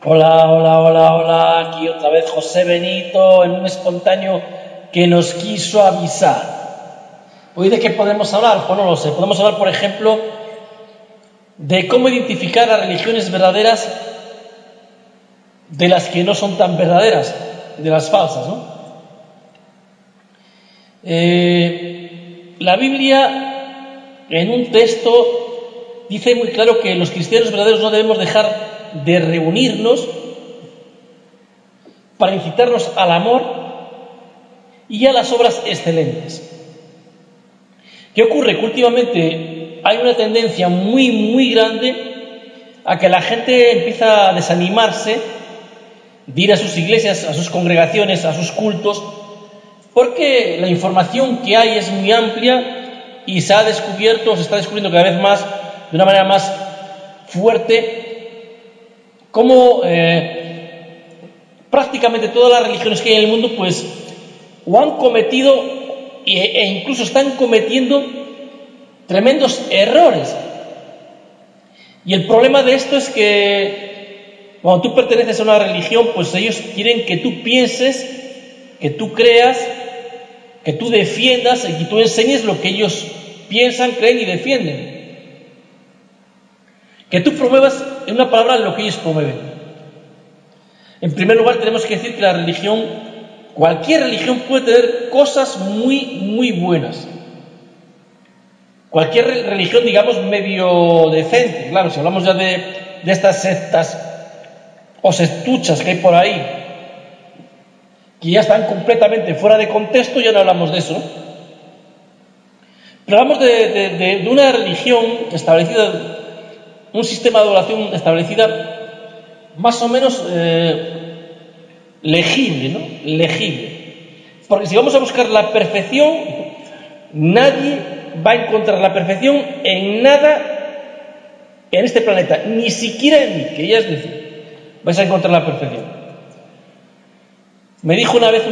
Hola, hola, hola, hola, aquí otra vez José Benito en un espontáneo que nos quiso avisar. ¿Hoy de qué podemos hablar? Pues no lo sé. Podemos hablar, por ejemplo, de cómo identificar las religiones verdaderas de las que no son tan verdaderas, de las falsas, ¿no? La Biblia, en un texto, dice muy claro que los cristianos verdaderos no debemos dejar de reunirnos para incitarnos al amor y a las obras excelentes. ¿Qué ocurre? Que últimamente hay una tendencia muy grande a que la gente empieza a desanimarse de ir a sus iglesias, a sus congregaciones, a sus cultos, porque la información que hay es muy amplia y se está descubriendo cada vez más, de una manera más fuerte, cómo prácticamente todas las religiones que hay en el mundo pues o han cometido e incluso están cometiendo tremendos errores. Y el problema de esto es que cuando tú perteneces a una religión, pues ellos quieren que tú pienses, que tú creas, que tú defiendas y que tú enseñes lo que ellos piensan, creen y defienden. Que tú promuevas, en una palabra, lo que ellos promueven. En primer lugar, tenemos que decir que la religión, cualquier religión puede tener cosas muy buenas. Cualquier religión, digamos, medio decente. Claro, si hablamos ya de estas sectas o sectuchas que hay por ahí, que ya están completamente fuera de contexto, ya no hablamos de eso. Pero hablamos de una religión establecida, un sistema de adoración establecida más o menos legible, ¿no? Legible. Porque si vamos a buscar la perfección, nadie va a encontrar la perfección en nada en este planeta, ni siquiera en mí, que ya es decir, vais a encontrar la perfección. Me dijo una vez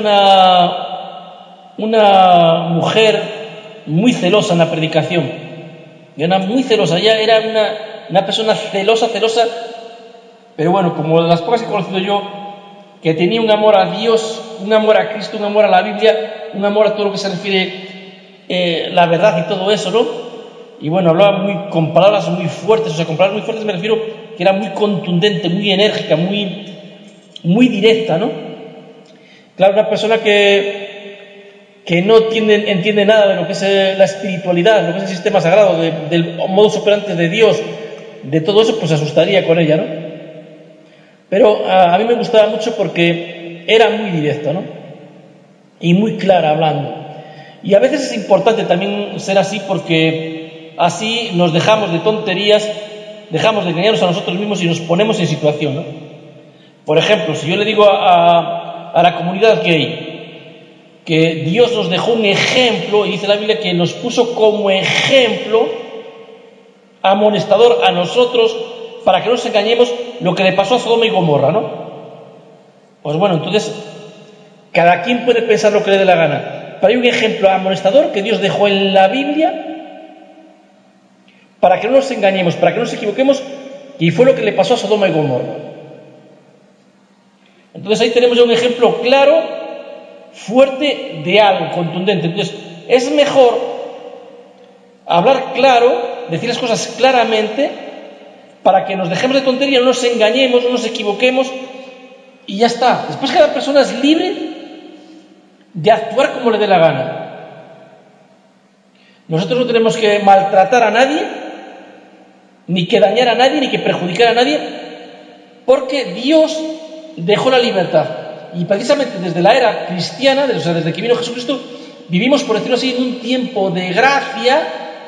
una mujer muy celosa en la predicación, era muy celosa, ella era una persona celosa, pero bueno, como las pocas que he conocido yo, que tenía un amor a Dios, un amor a Cristo, un amor a la Biblia, un amor a todo lo que se refiere la verdad y todo eso, ¿no? Y bueno, hablaba con palabras muy fuertes, o sea, con palabras muy fuertes me refiero que era muy contundente, muy enérgica, muy directa, ¿no? Claro, una persona que no entiende nada de lo que es la espiritualidad, lo que es el sistema sagrado, del modus operandi de Dios, de todo eso, pues se asustaría con ella, ¿no? Pero a mí me gustaba mucho porque era muy directa, ¿no? Y muy clara hablando. Y a veces es importante también ser así porque así nos dejamos de tonterías, dejamos de engañarnos a nosotros mismos y nos ponemos en situación, ¿no? Por ejemplo, si yo le digo a la comunidad gay que Dios nos dejó un ejemplo, y dice la Biblia que nos puso como ejemplo amonestador a nosotros para que no nos engañemos lo que le pasó a Sodoma y Gomorra, ¿no? Pues bueno, entonces cada quien puede pensar lo que le dé la gana. Pero hay un ejemplo amonestador que Dios dejó en la Biblia para que no nos engañemos, para que no nos equivoquemos, y fue lo que le pasó a Sodoma y Gomorra. Entonces ahí tenemos ya un ejemplo claro, fuerte de algo contundente. Entonces es mejor hablar claro, decir las cosas claramente, para que nos dejemos de tontería, no nos engañemos, no nos equivoquemos, y ya está. Después cada persona es libre de actuar como le dé la gana. Nosotros no tenemos que maltratar a nadie, ni que dañar a nadie, ni que perjudicar a nadie, porque Dios dejó la libertad. Y precisamente desde la era cristiana, o sea, desde que vino Jesucristo, vivimos, por decirlo así, en un tiempo de gracia,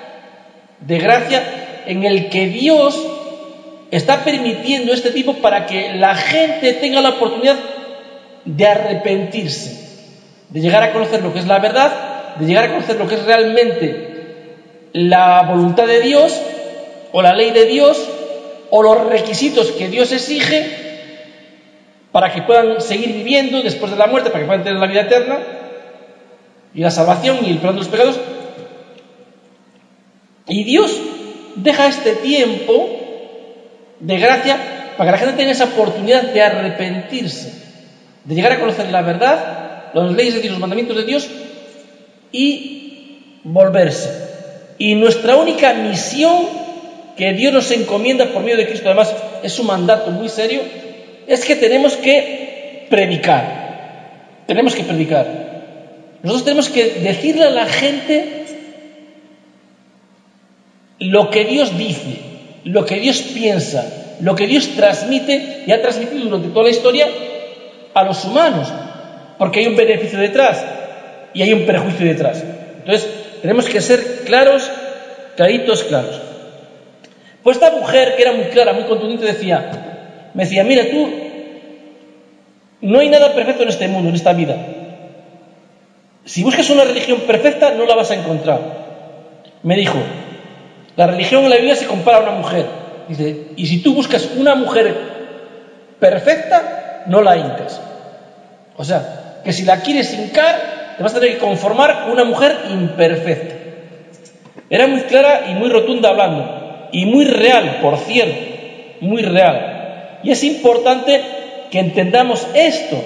en el que Dios está permitiendo este tipo para que la gente tenga la oportunidad de arrepentirse, de llegar a conocer lo que es la verdad, de llegar a conocer lo que es realmente la voluntad de Dios, o la ley de Dios, o los requisitos que Dios exige para que puedan seguir viviendo después de la muerte, para que puedan tener la vida eterna y la salvación y el perdón de los pecados. Y Dios deja este tiempo de gracia para que la gente tenga esa oportunidad de arrepentirse, de llegar a conocer la verdad, las leyes de Dios, los mandamientos de Dios y volverse. Y nuestra única misión que Dios nos encomienda por medio de Cristo, además es un mandato muy serio, es que tenemos que predicar. Tenemos que predicar. Nosotros tenemos que decirle a la gente lo que Dios dice, lo que Dios piensa, lo que Dios transmite y ha transmitido durante toda la historia a los humanos, porque hay un beneficio detrás y hay un perjuicio detrás. Entonces, tenemos que ser claros, claritos, claros. Pues esta mujer, que era muy clara, muy contundente, me decía, mira tú, no hay nada perfecto en este mundo, en esta vida. Si buscas una religión perfecta, no la vas a encontrar. Me dijo, la religión en la Biblia se compara a una mujer. Dice, y si tú buscas una mujer perfecta, no la hincas. O sea, que si la quieres hincar, te vas a tener que conformar con una mujer imperfecta. Era muy clara y muy rotunda hablando. Y muy real, por cierto. Muy real. Y es importante que entendamos esto.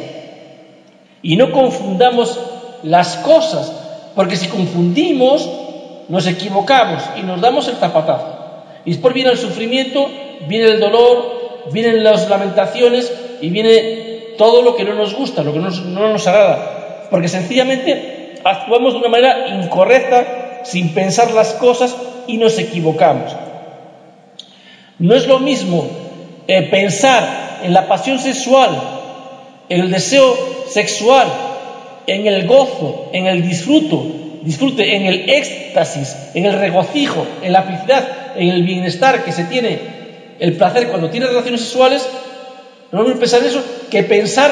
Y no confundamos las cosas. Porque si confundimos, nos equivocamos y nos damos el zapatazo. Y después viene el sufrimiento, viene el dolor, vienen las lamentaciones y viene todo lo que no nos gusta, lo que no nos agrada. Porque sencillamente actuamos de una manera incorrecta, sin pensar las cosas y nos equivocamos. No es lo mismo pensar en la pasión sexual, en el deseo sexual, en el gozo, en el disfrute, en el éxtasis, en el regocijo, en la felicidad, en el bienestar que se tiene, el placer cuando tienes relaciones sexuales. No es lo mismo pensar en eso que pensar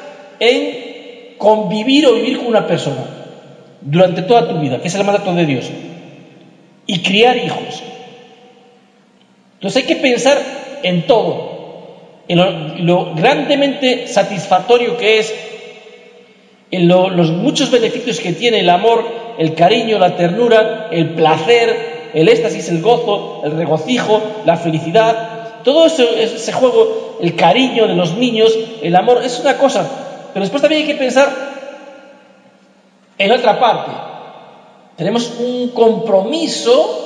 en convivir o vivir con una persona durante toda tu vida, que es el mandato de Dios, y criar hijos. Entonces hay que pensar en todo, en lo grandemente satisfactorio que es, en los muchos beneficios que tiene el amor, el cariño, la ternura, el placer, el éxtasis, el gozo, el regocijo, la felicidad, todo ese juego, el cariño de los niños, el amor, es una cosa, pero después también hay que pensar en otra parte. Tenemos un compromiso,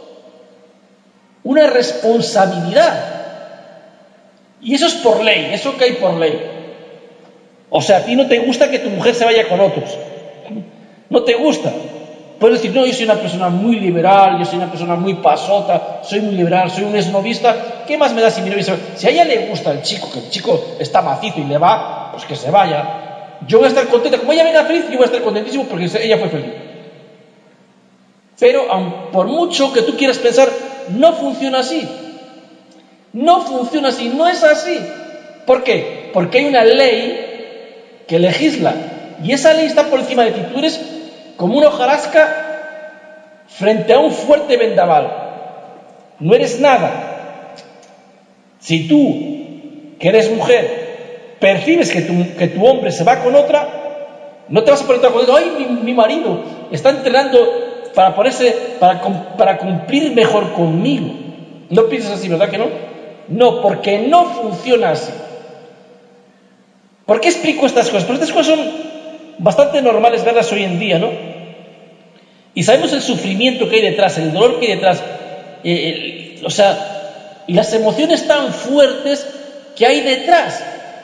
una responsabilidad, y eso es por ley, eso cae por ley. O sea, a ti no te gusta que tu mujer se vaya con otros, no te gusta. Puedes decir, no, yo soy una persona muy liberal, yo soy una persona muy pasota, soy muy liberal, soy un esnovista, ¿qué más me da si mi novia se va? Si a ella le gusta el chico, que el chico está macizo y le va, pues que se vaya. Yo voy a estar contenta, como ella venga feliz, yo voy a estar contentísimo porque ella fue feliz. Pero por mucho que tú quieras pensar, no funciona así. No funciona así, no es así. ¿Por qué? Porque hay una ley que legisla, y esa ley está por encima de ti. Tú eres como una hojarasca frente a un fuerte vendaval. No eres nada. Si tú, que eres mujer, percibes que tu hombre se va con otra, no te vas a poner con él. ¡Ay, mi marido está entrenando para cumplir mejor conmigo! No piensas así, ¿verdad que no? No, porque no funciona así. ¿Por qué explico estas cosas? Porque estas cosas son bastante normales verlas hoy en día, ¿no? Y sabemos el sufrimiento que hay detrás, el dolor que hay detrás, o sea, las emociones tan fuertes que hay detrás.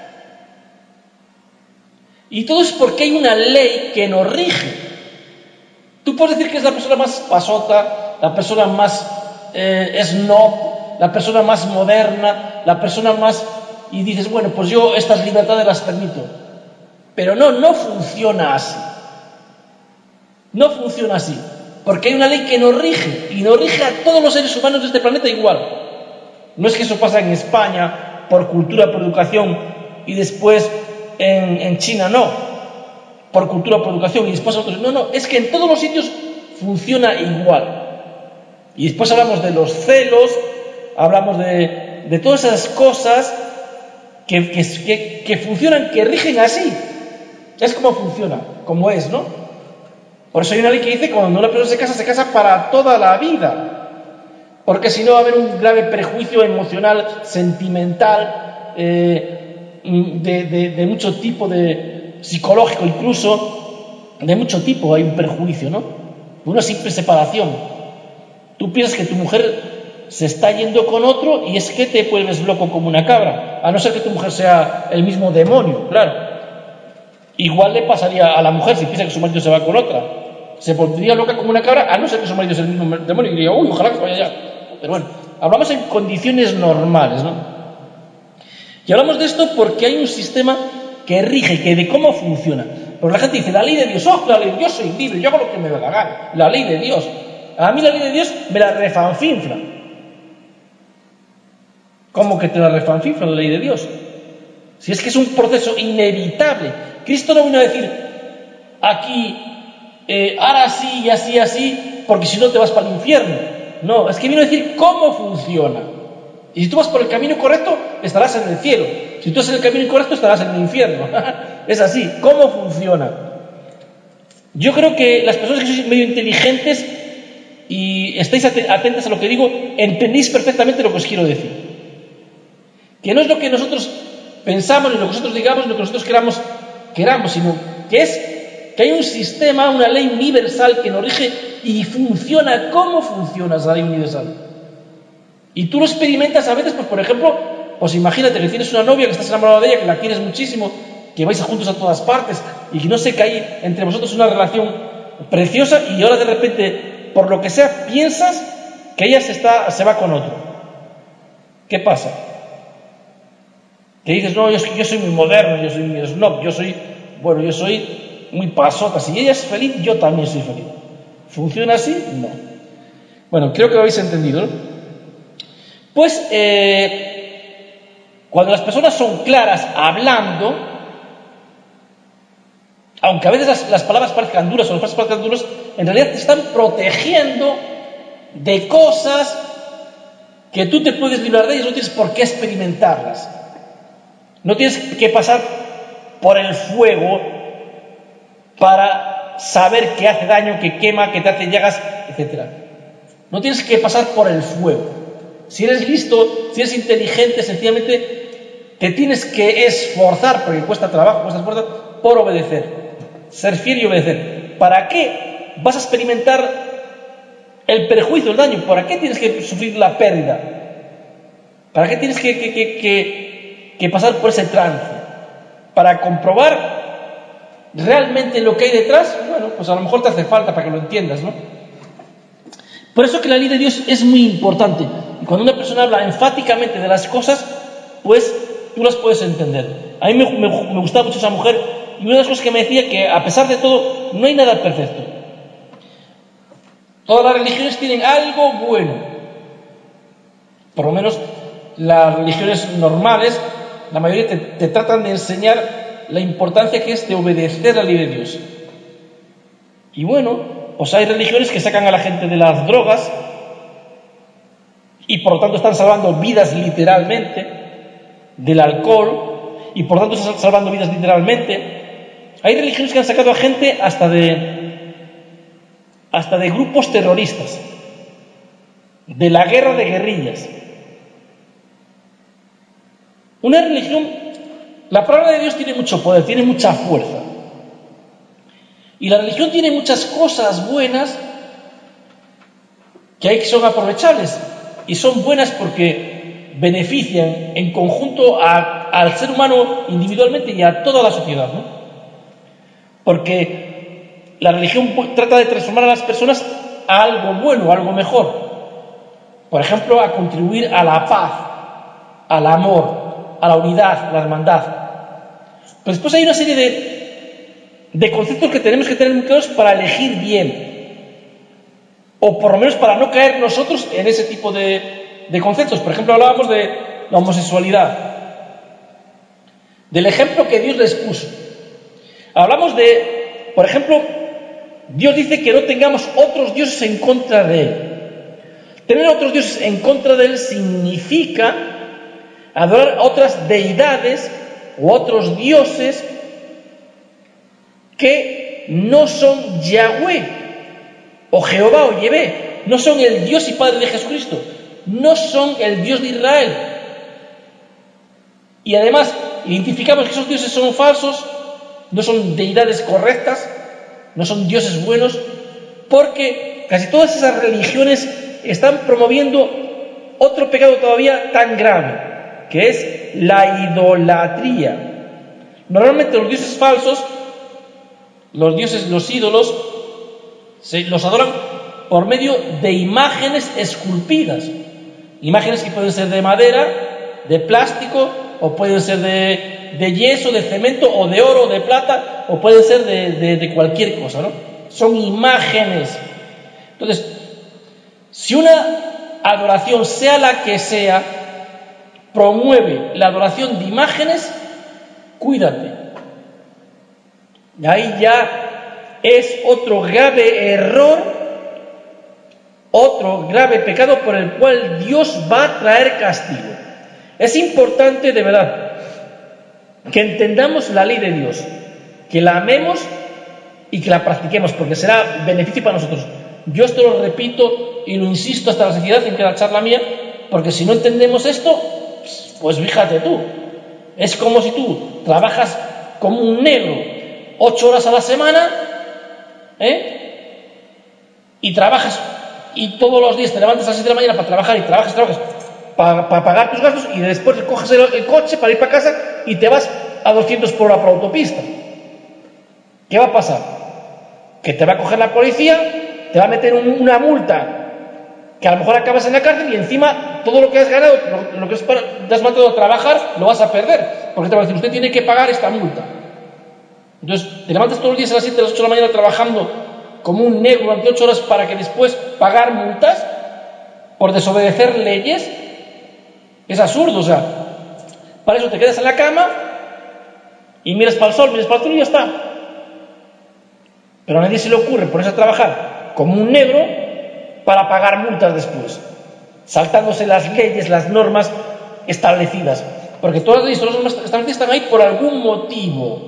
Y todo es porque hay una ley que nos rige. Tú puedes decir que es la persona más pasota, la persona más snob, la persona más moderna, la persona más... Y dices, bueno, pues yo estas libertades las permito. Pero no funciona así. No funciona así. Porque hay una ley que nos rige, y nos rige a todos los seres humanos de este planeta igual. No es que eso pasa en España, por cultura, por educación, y después en China, no. Por cultura, por educación, y después otros. No, es que en todos los sitios funciona igual. Y después hablamos de los celos, hablamos de todas esas cosas que funcionan, que rigen así. Es como funciona, como es, ¿no? Por eso hay una ley que dice que cuando una persona se casa para toda la vida. porque si no va a haber un grave prejuicio emocional, sentimental, de mucho tipo, de psicológico incluso, de mucho tipo hay un perjuicio, ¿no? Una simple separación. Tú piensas que tu mujer se está yendo con otro y es que te vuelves loco como una cabra, a no ser que tu mujer sea el mismo demonio, claro. Igual le pasaría a la mujer si piensa que su marido se va con otra. Se volvería loca como una cabra, a no ser que su marido sea el mismo demonio y diría, uy, ojalá que se vaya ya. Pero bueno, hablamos en condiciones normales, ¿no? Y hablamos de esto porque hay un sistema que rige, que de cómo funciona. Porque la gente dice, la ley de Dios, la ley de Dios, soy libre, yo hago lo que me da la gana. La ley de Dios. A mí la ley de Dios me la refanfinfla. ¿Cómo que te la refanfinfla la ley de Dios? Si es que es un proceso inevitable. Cristo no vino a decir, aquí, ahora sí y así, así, porque si no te vas para el infierno. No, es que vino a decir cómo funciona. Y si tú vas por el camino correcto, estarás en el cielo. Si tú vas en el camino incorrecto, estarás en el infierno. Es así, ¿cómo funciona? Yo creo que las personas que sois medio inteligentes y estáis atentas a lo que digo, entendéis perfectamente lo que os quiero decir. Que no es lo que nosotros pensamos, ni lo que nosotros digamos, ni lo que nosotros queramos, sino que es que hay un sistema, una ley universal que nos rige y funciona. ¿Cómo funciona esa ley universal? Y tú lo experimentas a veces, pues por ejemplo, pues imagínate que tienes una novia, que estás enamorado de ella, que la quieres muchísimo, que vais juntos a todas partes y que no sé, que hay entre vosotros una relación preciosa y ahora de repente, por lo que sea, piensas que ella se va con otro. ¿Qué pasa? Que dices, no, yo soy muy moderno, yo soy muy snob, yo soy muy pasota. Si ella es feliz, yo también soy feliz. ¿Funciona así? No. Bueno, creo que lo habéis entendido, ¿no? Pues, cuando las personas son claras hablando, aunque a veces las palabras parezcan duras o las frases parezcan duras, en realidad te están protegiendo de cosas que tú te puedes librar de ellas, no tienes por qué experimentarlas. No tienes que pasar por el fuego para saber que hace daño, que quema, que te hace llagas, etc. No tienes que pasar por el fuego. Si eres listo, si eres inteligente, sencillamente te tienes que esforzar, porque cuesta trabajo, cuesta esfuerzo, por obedecer. Ser fiel y obedecer. ¿Para qué vas a experimentar el perjuicio, el daño? ¿Para qué tienes que sufrir la pérdida? ¿Para qué tienes que pasar por ese trance? Para comprobar realmente lo que hay detrás. Bueno, pues a lo mejor te hace falta para que lo entiendas, ¿no? Por eso que la ley de Dios es muy importante. Y cuando una persona habla enfáticamente de las cosas, pues tú las puedes entender. A mí me gustaba mucho esa mujer, y una de las cosas que me decía que a pesar de todo no hay nada perfecto. Todas las religiones tienen algo bueno. Por lo menos las religiones normales, la mayoría te tratan de enseñar la importancia que es de obedecer la ley de Dios. Y bueno, pues hay religiones que sacan a la gente de las drogas y por lo tanto están salvando vidas literalmente, del alcohol, y por lo tanto están salvando vidas literalmente. Hay religiones que han sacado a gente hasta de grupos terroristas, de la guerra de guerrillas. Una religión, la palabra de Dios tiene mucho poder, tiene mucha fuerza. Y la religión tiene muchas cosas buenas que son aprovechables y son buenas porque benefician en conjunto al ser humano individualmente y a toda la sociedad, ¿no? Porque la religión trata de transformar a las personas a algo bueno, a algo mejor. Por ejemplo, a contribuir a la paz, al amor, a la unidad, a la hermandad. Pero después hay una serie de conceptos que tenemos que tener muy claros para elegir bien, o por lo menos para no caer nosotros en ese tipo de conceptos. Por ejemplo, hablábamos de la homosexualidad, del ejemplo que Dios les puso. Hablamos de, por ejemplo, Dios dice que no tengamos otros dioses en contra de Él. Tener otros dioses en contra de Él significa adorar a otras deidades o otros dioses que no son Yahweh o Jehová o Yahvé, no son el Dios y Padre de Jesucristo, no son el Dios de Israel. Y además identificamos que esos dioses son falsos, no son deidades correctas, no son dioses buenos, porque casi todas esas religiones están promoviendo otro pecado todavía tan grave, que es la idolatría. Normalmente los dioses falsos, los dioses, los ídolos, los adoran por medio de imágenes esculpidas. Imágenes que pueden ser de madera, de plástico, o pueden ser de yeso, de cemento, o de oro, o de plata, o pueden ser de cualquier cosa, ¿no? Son imágenes. Entonces, si una adoración, sea la que sea, promueve la adoración de imágenes, cuídate. Ahí ya es otro grave error, otro grave pecado por el cual Dios va a traer castigo. Es importante, de verdad, que entendamos la ley de Dios, que la amemos y que la practiquemos, porque será beneficio para nosotros. Yo esto lo repito y lo insisto hasta la saciedad en cada charla mía, porque si no entendemos esto, pues fíjate tú, es como si tú trabajas como un negro 8 horas a la semana, y trabajas, y todos los días te levantas a las 7 de la mañana para trabajar y trabajas para pagar tus gastos, y después coges el coche para ir para casa y te vas a 200 por hora por autopista. ¿Qué va a pasar? Que te va a coger la policía, te va a meter una multa, que a lo mejor acabas en la cárcel, y encima todo lo que has ganado, lo que te has matado a trabajar, lo vas a perder, porque te va a decir, usted tiene que pagar esta multa. Entonces, te levantas todos los días a las 7, a las 8 de la mañana trabajando como un negro durante 8 horas para que después pagar multas por desobedecer leyes. Es absurdo, o sea, para eso te quedas en la cama y miras para el sol, miras para el sol y ya está. Pero a nadie se le ocurre ponerse a trabajar como un negro para pagar multas después, saltándose las leyes, las normas establecidas, porque todas las leyes, todas las normas establecidas están ahí por algún motivo.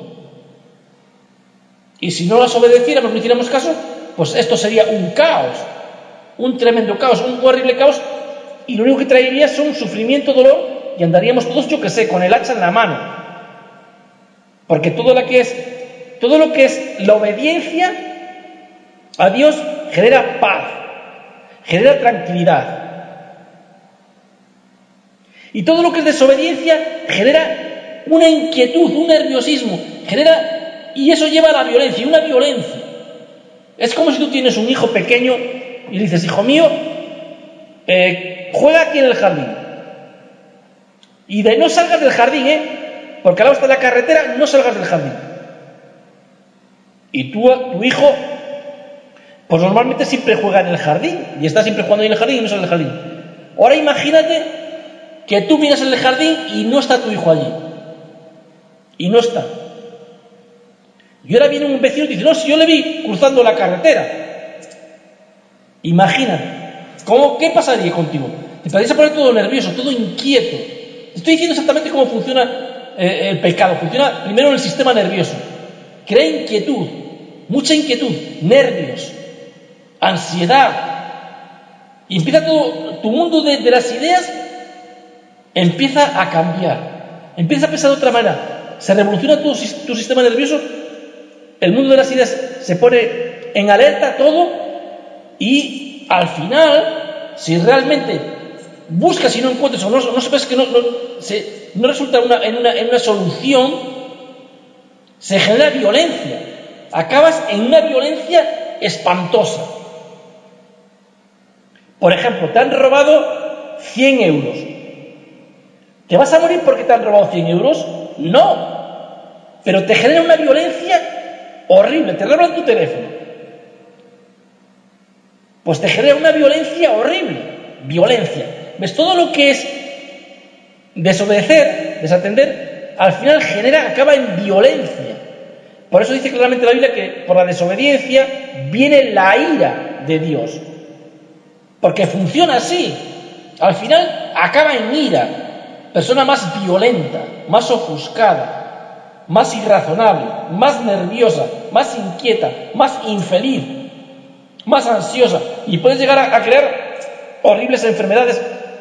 Y si no las obedeciéramos, no hiciéramos caso, pues esto sería un caos, un tremendo caos, un horrible caos, y lo único que traería son sufrimiento, dolor, y andaríamos todos, yo que sé, con el hacha en la mano. Porque todo lo que es la obediencia a Dios genera paz, genera tranquilidad. Y todo lo que es desobediencia genera una inquietud, un nerviosismo, y eso lleva a la violencia, una violencia. Es como si tú tienes un hijo pequeño y le dices, hijo mío, juega aquí en el jardín. Y no salgas del jardín, porque al lado está la carretera, no salgas del jardín. Y tu hijo, pues normalmente siempre juega en el jardín, y está siempre jugando en el jardín y no sale del jardín. Ahora imagínate que tú miras en el jardín y no está tu hijo allí. Y no está. Y ahora viene un vecino y dice, no, si yo le vi cruzando la carretera. Imagínate, ¿qué pasaría contigo? Te podrías poner todo nervioso, todo inquieto. Estoy diciendo exactamente cómo funciona el pecado. Funciona primero en el sistema nervioso. Crea inquietud, mucha inquietud, nervios, ansiedad. Y empieza todo, tu mundo de las ideas empieza a cambiar. Empieza a pensar de otra manera. Se revoluciona tu sistema nervioso. El mundo de las ideas se pone en alerta todo, y al final, si realmente buscas y no encuentras o no sepas que no resulta en una solución, se genera violencia. Acabas en una violencia espantosa. Por ejemplo, te han robado 100 euros. ¿Te vas a morir porque te han robado 100 euros? No. Pero te genera una violencia horrible, te roban tu teléfono. Pues te genera una violencia horrible. Violencia. ¿Ves? Todo lo que es desobedecer, desatender, al final acaba en violencia. Por eso dice claramente la Biblia que por la desobediencia viene la ira de Dios. Porque funciona así. Al final acaba en ira. Persona más violenta, más ofuscada, más irrazonable, más nerviosa, más inquieta, más infeliz, más ansiosa, y puedes llegar a crear horribles enfermedades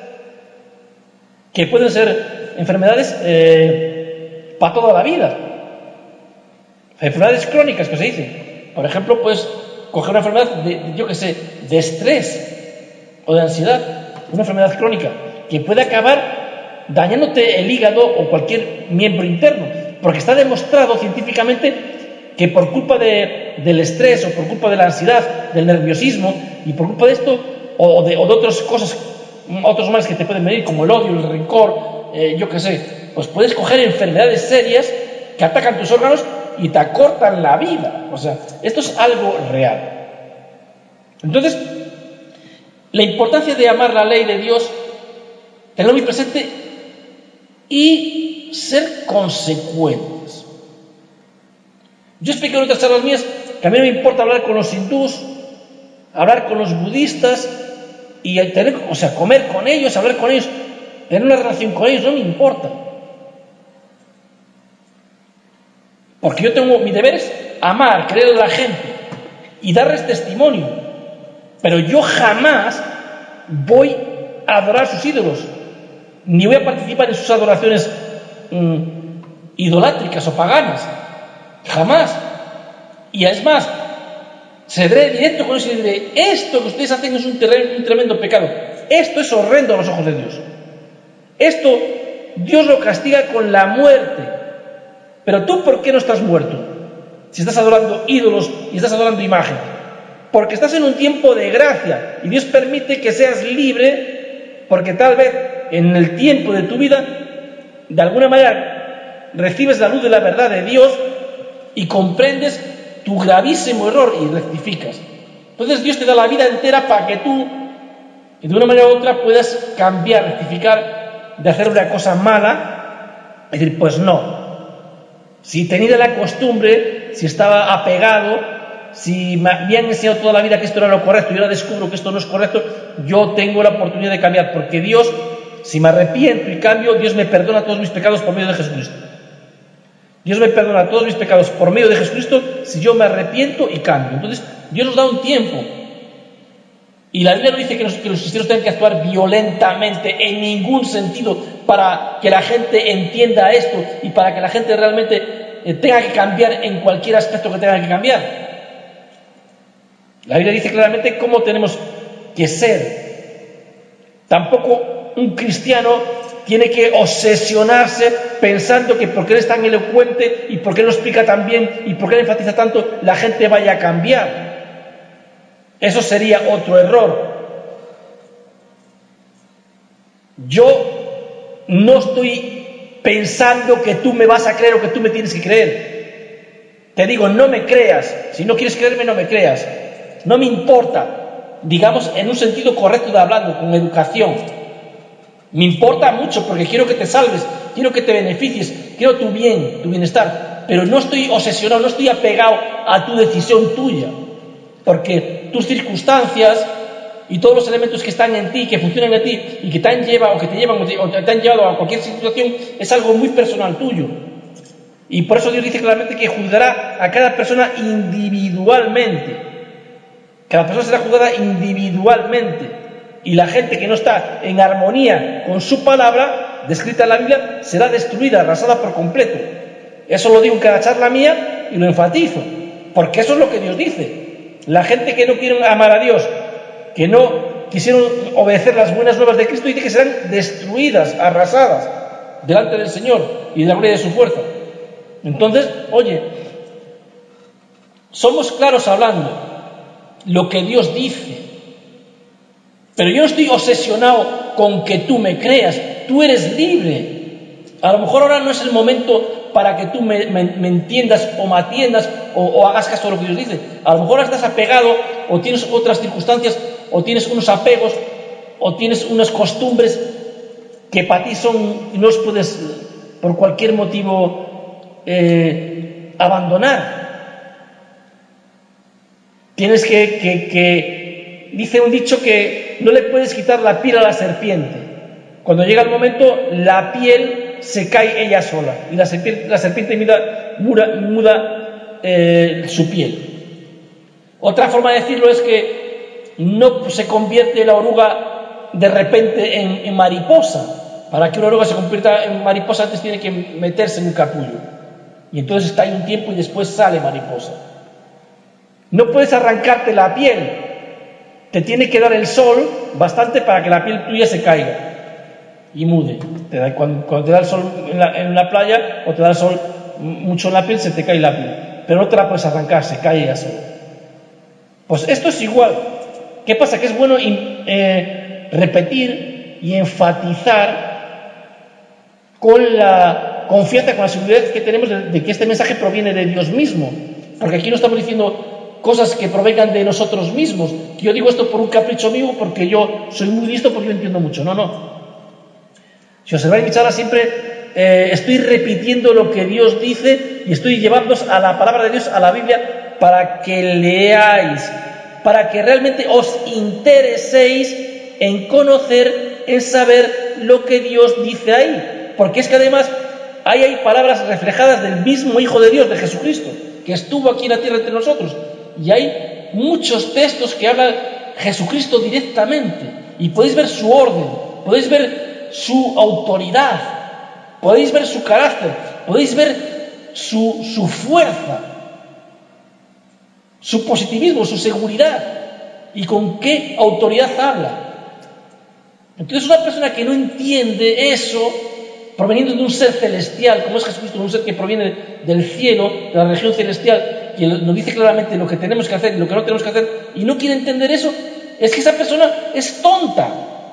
que pueden ser enfermedades para toda la vida. Enfermedades crónicas, que se dicen. Por ejemplo, puedes coger una enfermedad de estrés o de ansiedad, una enfermedad crónica, que puede acabar dañándote el hígado o cualquier miembro interno, porque está demostrado científicamente que por culpa del estrés o por culpa de la ansiedad, del nerviosismo, y por culpa de esto o de otras cosas, otros males que te pueden venir, como el odio, el rencor, pues puedes coger enfermedades serias que atacan tus órganos y te acortan la vida. O sea, esto es algo real. Entonces, la importancia de amar la ley de Dios, tenerlo muy presente y ser consecuentes. Yo expliqué en otras charlas mías que a mí no me importa hablar con los hindús, hablar con los budistas y comer con ellos, hablar con ellos, tener una relación con ellos, no me importa. Porque mi deber es amar, creer en la gente y darles testimonio. Pero yo jamás voy a adorar sus ídolos, ni voy a participar en sus adoraciones idolátricas o paganas. Jamás. Y es más, seré directo con eso y diré: esto que ustedes hacen es un tremendo pecado. Esto es horrendo a los ojos de Dios. Esto Dios lo castiga con la muerte. Pero tú, ¿por qué no estás muerto? Si estás adorando ídolos y estás adorando imágenes. Porque estás en un tiempo de gracia y Dios permite que seas libre, porque tal vez en el tiempo de tu vida, de alguna manera, recibes la luz de la verdad de Dios y comprendes tu gravísimo error y rectificas. Entonces Dios te da la vida entera para que tú, de una manera u otra, puedas cambiar, rectificar, de hacer una cosa mala, y decir: pues no. Si tenía la costumbre, si estaba apegado, si me habían enseñado toda la vida que esto era lo correcto y ahora descubro que esto no es correcto, yo tengo la oportunidad de cambiar, porque Dios, si me arrepiento y cambio, Dios me perdona todos mis pecados por medio de Jesucristo. Dios me perdona todos mis pecados por medio de Jesucristo si yo me arrepiento y cambio. Entonces, Dios nos da un tiempo. Y la Biblia no dice que los cristianos tengan que actuar violentamente en ningún sentido para que la gente entienda esto y para que la gente realmente tenga que cambiar en cualquier aspecto que tenga que cambiar. La Biblia dice claramente cómo tenemos que ser. Tampoco un cristiano tiene que obsesionarse pensando que porque él es tan elocuente y porque él lo explica tan bien y porque él enfatiza tanto, la gente vaya a cambiar. Eso sería otro error. Yo no estoy pensando que tú me vas a creer o que tú me tienes que creer. Te digo: no me creas. Si no quieres creerme, no me creas. No me importa, digamos, en un sentido correcto de hablando, con educación. Me importa mucho porque quiero que te salves, quiero que te beneficies, quiero tu bien, tu bienestar. Pero no estoy obsesionado, no estoy apegado a tu decisión tuya. Porque tus circunstancias y todos los elementos que están en ti, que funcionan en ti y que te han llevado o que te llevan o te han llevado a cualquier situación, es algo muy personal tuyo. Y por eso Dios dice claramente que juzgará a cada persona individualmente. Cada persona será juzgada individualmente. Y la gente que no está en armonía con su palabra, descrita en la Biblia, será destruida, arrasada por completo. Eso lo digo en cada charla mía y lo enfatizo, porque eso es lo que Dios dice. La gente que no quiere amar a Dios, que no quisieron obedecer las buenas nuevas de Cristo, dice que serán destruidas, arrasadas delante del Señor y de la gloria de su fuerza. Entonces, oye, somos claros hablando lo que Dios dice, pero yo no estoy obsesionado con que tú me creas. Tú eres libre. A lo mejor ahora no es el momento para que tú me entiendas o me atiendas o hagas caso de lo que Dios dice. A lo mejor estás apegado o tienes otras circunstancias o tienes unos apegos o tienes unas costumbres que para ti no los puedes por cualquier motivo abandonar. Tienes que dice un dicho que no le puedes quitar la piel a la serpiente. Cuando llega el momento, la piel se cae ella sola y la serpiente muda su piel. Otra forma de decirlo es que no se convierte la oruga de repente en mariposa, Para que una oruga se convierta en mariposa antes tiene que meterse en un capullo. Y entonces está ahí un tiempo y después sale mariposa. No puedes arrancarte la piel. Te tiene que dar el sol bastante para que la piel tuya se caiga y mude. Cuando te da el sol en la playa o te da el sol mucho en la piel, se te cae la piel. Pero no te la puedes arrancar, se cae ya solo. Pues esto es igual. ¿Qué pasa? Que es bueno repetir y enfatizar con la confianza, con la seguridad que tenemos de que este mensaje proviene de Dios mismo. Porque aquí no estamos diciendo cosas que provengan de nosotros mismos. Que yo digo esto por un capricho mío, porque yo soy muy listo, porque yo entiendo mucho. No. Si observáis mi charla siempre estoy repitiendo lo que Dios dice y estoy llevándoos a la palabra de Dios, a la Biblia, para que leáis, para que realmente os intereséis en conocer, en saber lo que Dios dice ahí. Porque es que además ahí hay palabras reflejadas del mismo Hijo de Dios, de Jesucristo, que estuvo aquí en la tierra entre nosotros. Y hay muchos textos que hablan Jesucristo directamente. Y podéis ver su orden, podéis ver su autoridad, podéis ver su carácter, podéis ver su fuerza, su positivismo, su seguridad y con qué autoridad habla. Entonces una persona que no entiende eso, proveniendo de un ser celestial, como es Jesucristo, un ser que proviene del cielo, de la región celestial, que nos dice claramente lo que tenemos que hacer y lo que no tenemos que hacer, y no quiere entender eso, es que esa persona es tonta.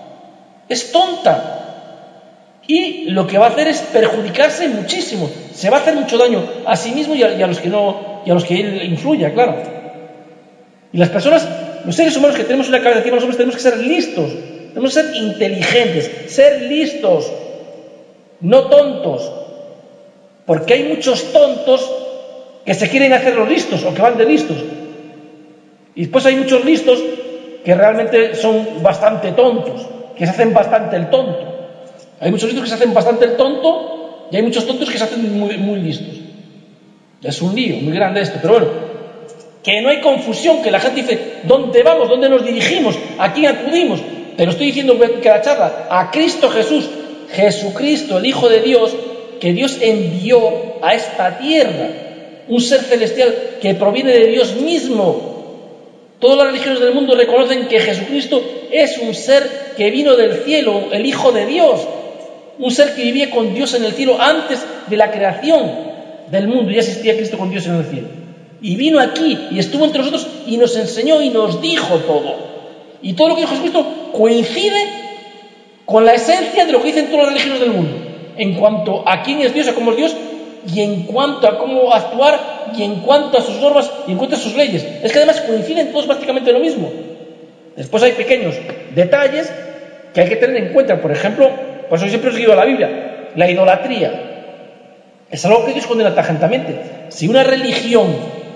Y lo que va a hacer es perjudicarse muchísimo. Se va a hacer mucho daño a sí mismo y a los que no, y a los que él influya, claro. Y las personas, los seres humanos que tenemos una cabeza encima, nosotros tenemos que ser listos, tenemos que ser inteligentes, ser listos, no tontos. Porque hay muchos tontos que se quieren hacer los listos o que van de listos. Y después hay muchos listos que realmente son bastante tontos, que se hacen bastante el tonto. Hay muchos listos que se hacen bastante el tonto y hay muchos tontos que se hacen muy, muy listos. Es un lío muy grande esto, pero bueno, que no hay confusión, que la gente dice, ¿dónde vamos? ¿Dónde nos dirigimos? ¿A quién acudimos? Pero estoy diciendo que la charla, a Cristo Jesús, Jesucristo, el Hijo de Dios, que Dios envió a esta tierra, un ser celestial que proviene de Dios mismo. Todas las religiones del mundo reconocen que Jesucristo es un ser que vino del cielo, el Hijo de Dios, un ser que vivía con Dios en el cielo antes de la creación del mundo. Ya existía Cristo con Dios en el cielo. Y vino aquí y estuvo entre nosotros y nos enseñó y nos dijo todo. Y todo lo que dijo Jesucristo coincide con la esencia de lo que dicen todas las religiones del mundo, en cuanto a quién es Dios, a cómo es Dios, y en cuanto a cómo actuar, y en cuanto a sus normas, y en cuanto a sus leyes. Es que además coinciden todos prácticamente lo mismo. Después hay pequeños detalles que hay que tener en cuenta. Por ejemplo, por eso siempre os digo la Biblia, la idolatría. Es algo que Dios condena tajantemente. Si una religión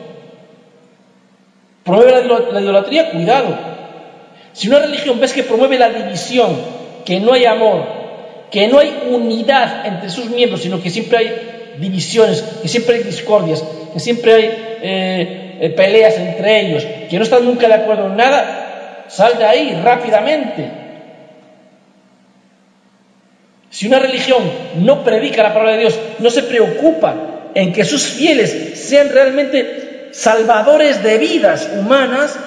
promueve la idolatría, cuidado. Si una religión ves que promueve la división, que no hay amor, que no hay unidad entre sus miembros, sino que siempre hay divisiones, que siempre hay discordias, que siempre hay peleas entre ellos, que no están nunca de acuerdo en nada, sal de ahí rápidamente. Si una religión no predica la palabra de Dios, no se preocupa en que sus fieles sean realmente salvadores de vidas humanas,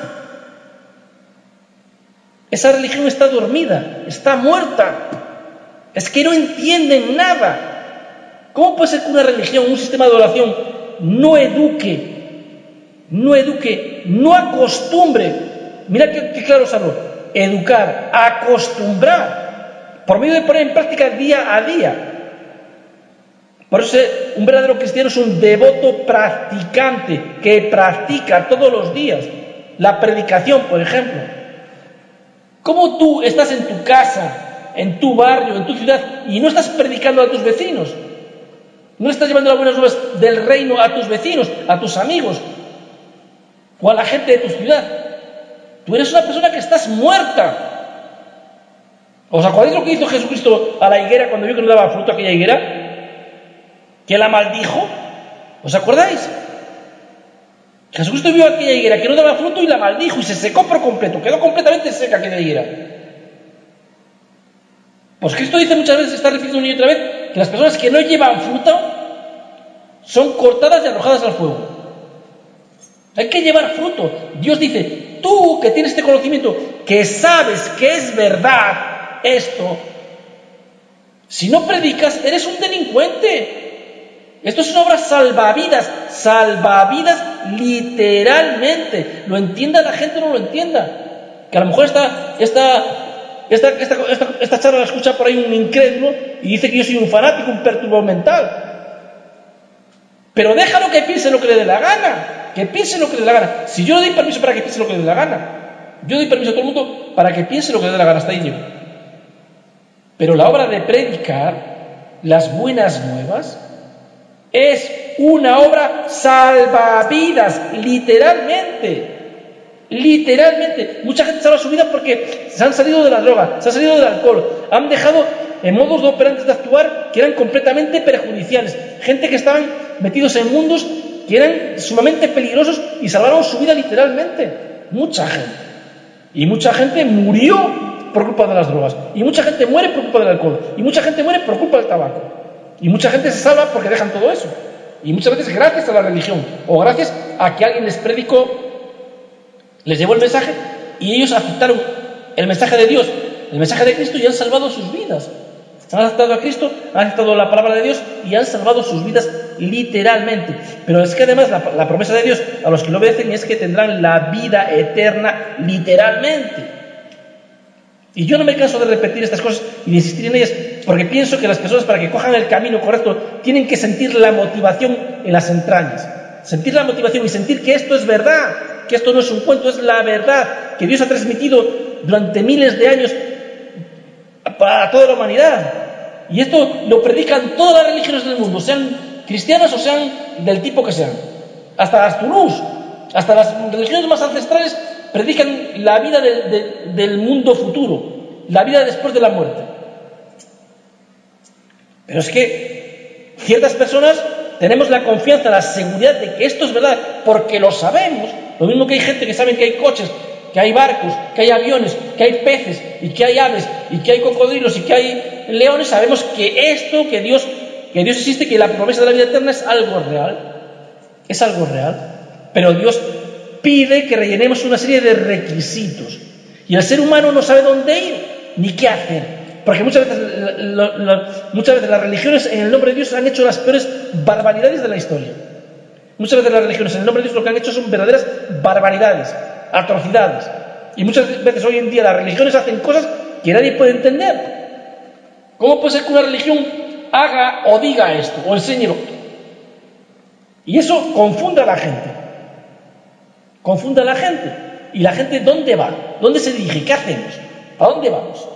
esa religión está dormida, está muerta. Es que no entienden nada. ¿Cómo puede ser que una religión, un sistema de adoración, no eduque, no acostumbre? Mira qué claro os hablo. Educar, acostumbrar, por medio de poner en práctica día a día. Por eso un verdadero cristiano es un devoto practicante que practica todos los días la predicación, por ejemplo. ¿Cómo tú estás en tu casa, en tu barrio, en tu ciudad y no estás predicando a tus vecinos? No estás llevando las buenas nuevas del reino a tus vecinos, a tus amigos o a la gente de tu ciudad. Tú eres una persona que estás muerta. ¿Os acordáis lo que hizo Jesucristo a la higuera cuando vio que no daba fruto aquella higuera? ¿Que la maldijo? ¿Os acordáis? Jesucristo vio aquella higuera que no daba fruto y la maldijo y se secó por completo, quedó completamente seca aquella higuera. Pues Cristo dice muchas veces, está repitiendo una y otra vez, que las personas que no llevan fruto son cortadas y arrojadas al fuego. Hay que llevar fruto. Dios dice, tú que tienes este conocimiento, que sabes que es verdad esto, si no predicas, eres un delincuente. Esto es una obra salvavidas literalmente. Lo entienda la gente o no lo entienda. Que a lo mejor esta charla la escucha por ahí un incrédulo y dice que yo soy un fanático, un perturbado mental. Pero déjalo que piense lo que le dé la gana. Que piense lo que le dé la gana. Si yo le doy permiso para que piense lo que le dé la gana, yo doy permiso a todo el mundo para que piense lo que le dé la gana. Hasta ahí llego. Pero la obra de predicar las buenas nuevas es una obra salvavidas, literalmente. Mucha gente salva su vida porque se han salido de la droga, se han salido del alcohol, han dejado modos de operantes de actuar que eran completamente perjudiciales. Gente que estaban metidos en mundos que eran sumamente peligrosos y salvaron su vida literalmente. Mucha gente. Y mucha gente murió por culpa de las drogas. Y mucha gente muere por culpa del alcohol. Y mucha gente muere por culpa del tabaco. Y mucha gente se salva porque dejan todo eso. Y muchas veces gracias a la religión o gracias a que alguien les predicó, les llevó el mensaje y ellos aceptaron el mensaje de Dios, el mensaje de Cristo y han salvado sus vidas. Han aceptado a Cristo, han aceptado la palabra de Dios y han salvado sus vidas literalmente. Pero es que además la promesa de Dios a los que lo obedecen es que tendrán la vida eterna literalmente. Y yo no me canso de repetir estas cosas y de insistir en ellas porque pienso que las personas, para que cojan el camino correcto, tienen que sentir la motivación en las entrañas. Sentir la motivación y sentir que esto es verdad, que esto no es un cuento, es la verdad que Dios ha transmitido durante miles de años para toda la humanidad. Y esto lo predican todas las religiones del mundo, sean cristianas o sean del tipo que sean. Hasta las Turús, hasta las religiones más ancestrales predican la vida del mundo futuro, la vida después de la muerte. Pero es que ciertas personas tenemos la confianza, la seguridad de que esto es verdad, porque lo sabemos. Lo mismo que hay gente que sabe que hay coches, que hay barcos, que hay aviones, que hay peces, y que hay aves, y que hay cocodrilos, y que hay leones. Sabemos que esto, que Dios existe, que la promesa de la vida eterna es algo real. Es algo real. Pero Dios pide que rellenemos una serie de requisitos. Y el ser humano no sabe dónde ir, ni qué hacer. Porque muchas veces las religiones en el nombre de Dios han hecho las peores barbaridades de la historia. Muchas veces las religiones en el nombre de Dios lo que han hecho son verdaderas barbaridades, atrocidades. Y muchas veces hoy en día las religiones hacen cosas que nadie puede entender. ¿Cómo puede ser que una religión haga o diga esto, o enseñe lo otro? Y eso confunde a la gente. Confunde a la gente. ¿Y la gente dónde va? ¿Dónde se dirige? ¿Qué hacemos? ¿A dónde vamos?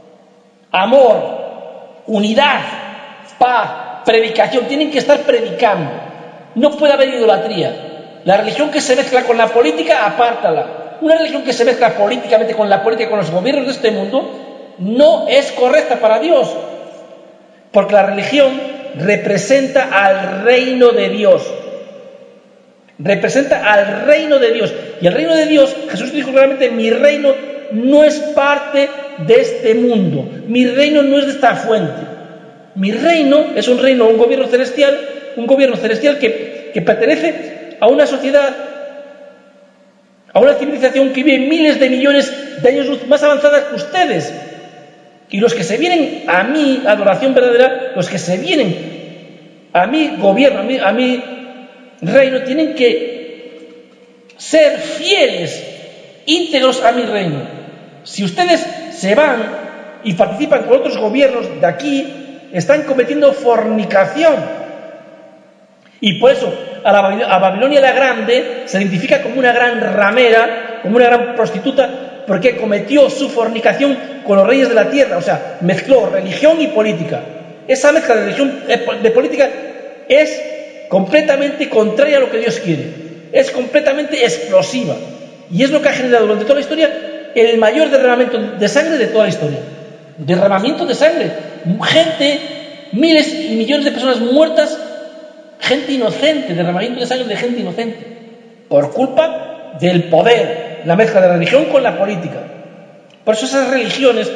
Amor, unidad, paz, predicación. Tienen que estar predicando. No puede haber idolatría. La religión que se mezcla con la política, apártala. Una religión que se mezcla políticamente con la política, con los gobiernos de este mundo, no es correcta para Dios. Porque la religión representa al reino de Dios. Representa al reino de Dios. Y el reino de Dios, Jesús dijo claramente, mi reino no es parte de este mundo. Mi reino no es de esta fuente. Mi reino es un reino, un gobierno celestial que pertenece a una sociedad, a una civilización que vive miles de millones de años luz más avanzadas que ustedes. Y los que se vienen a mi adoración verdadera, los que se vienen a mi gobierno, a mi reino, tienen que ser fieles, íntegros a mi reino. Si ustedes se van y participan con otros gobiernos de aquí, están cometiendo fornicación. Y por eso a Babilonia la Grande se identifica como una gran ramera, como una gran prostituta, porque cometió su fornicación con los reyes de la tierra. O sea, mezcló religión y política. Esa mezcla de religión de política es completamente contraria a lo que Dios quiere. Es completamente explosiva. Y es lo que ha generado durante toda la historia el mayor derramamiento de sangre de toda la historia. Derramamiento de sangre. Gente, miles y millones de personas muertas, gente inocente, derramamiento de sangre de gente inocente, por culpa del poder, la mezcla de religión con la política. Por eso esas religiones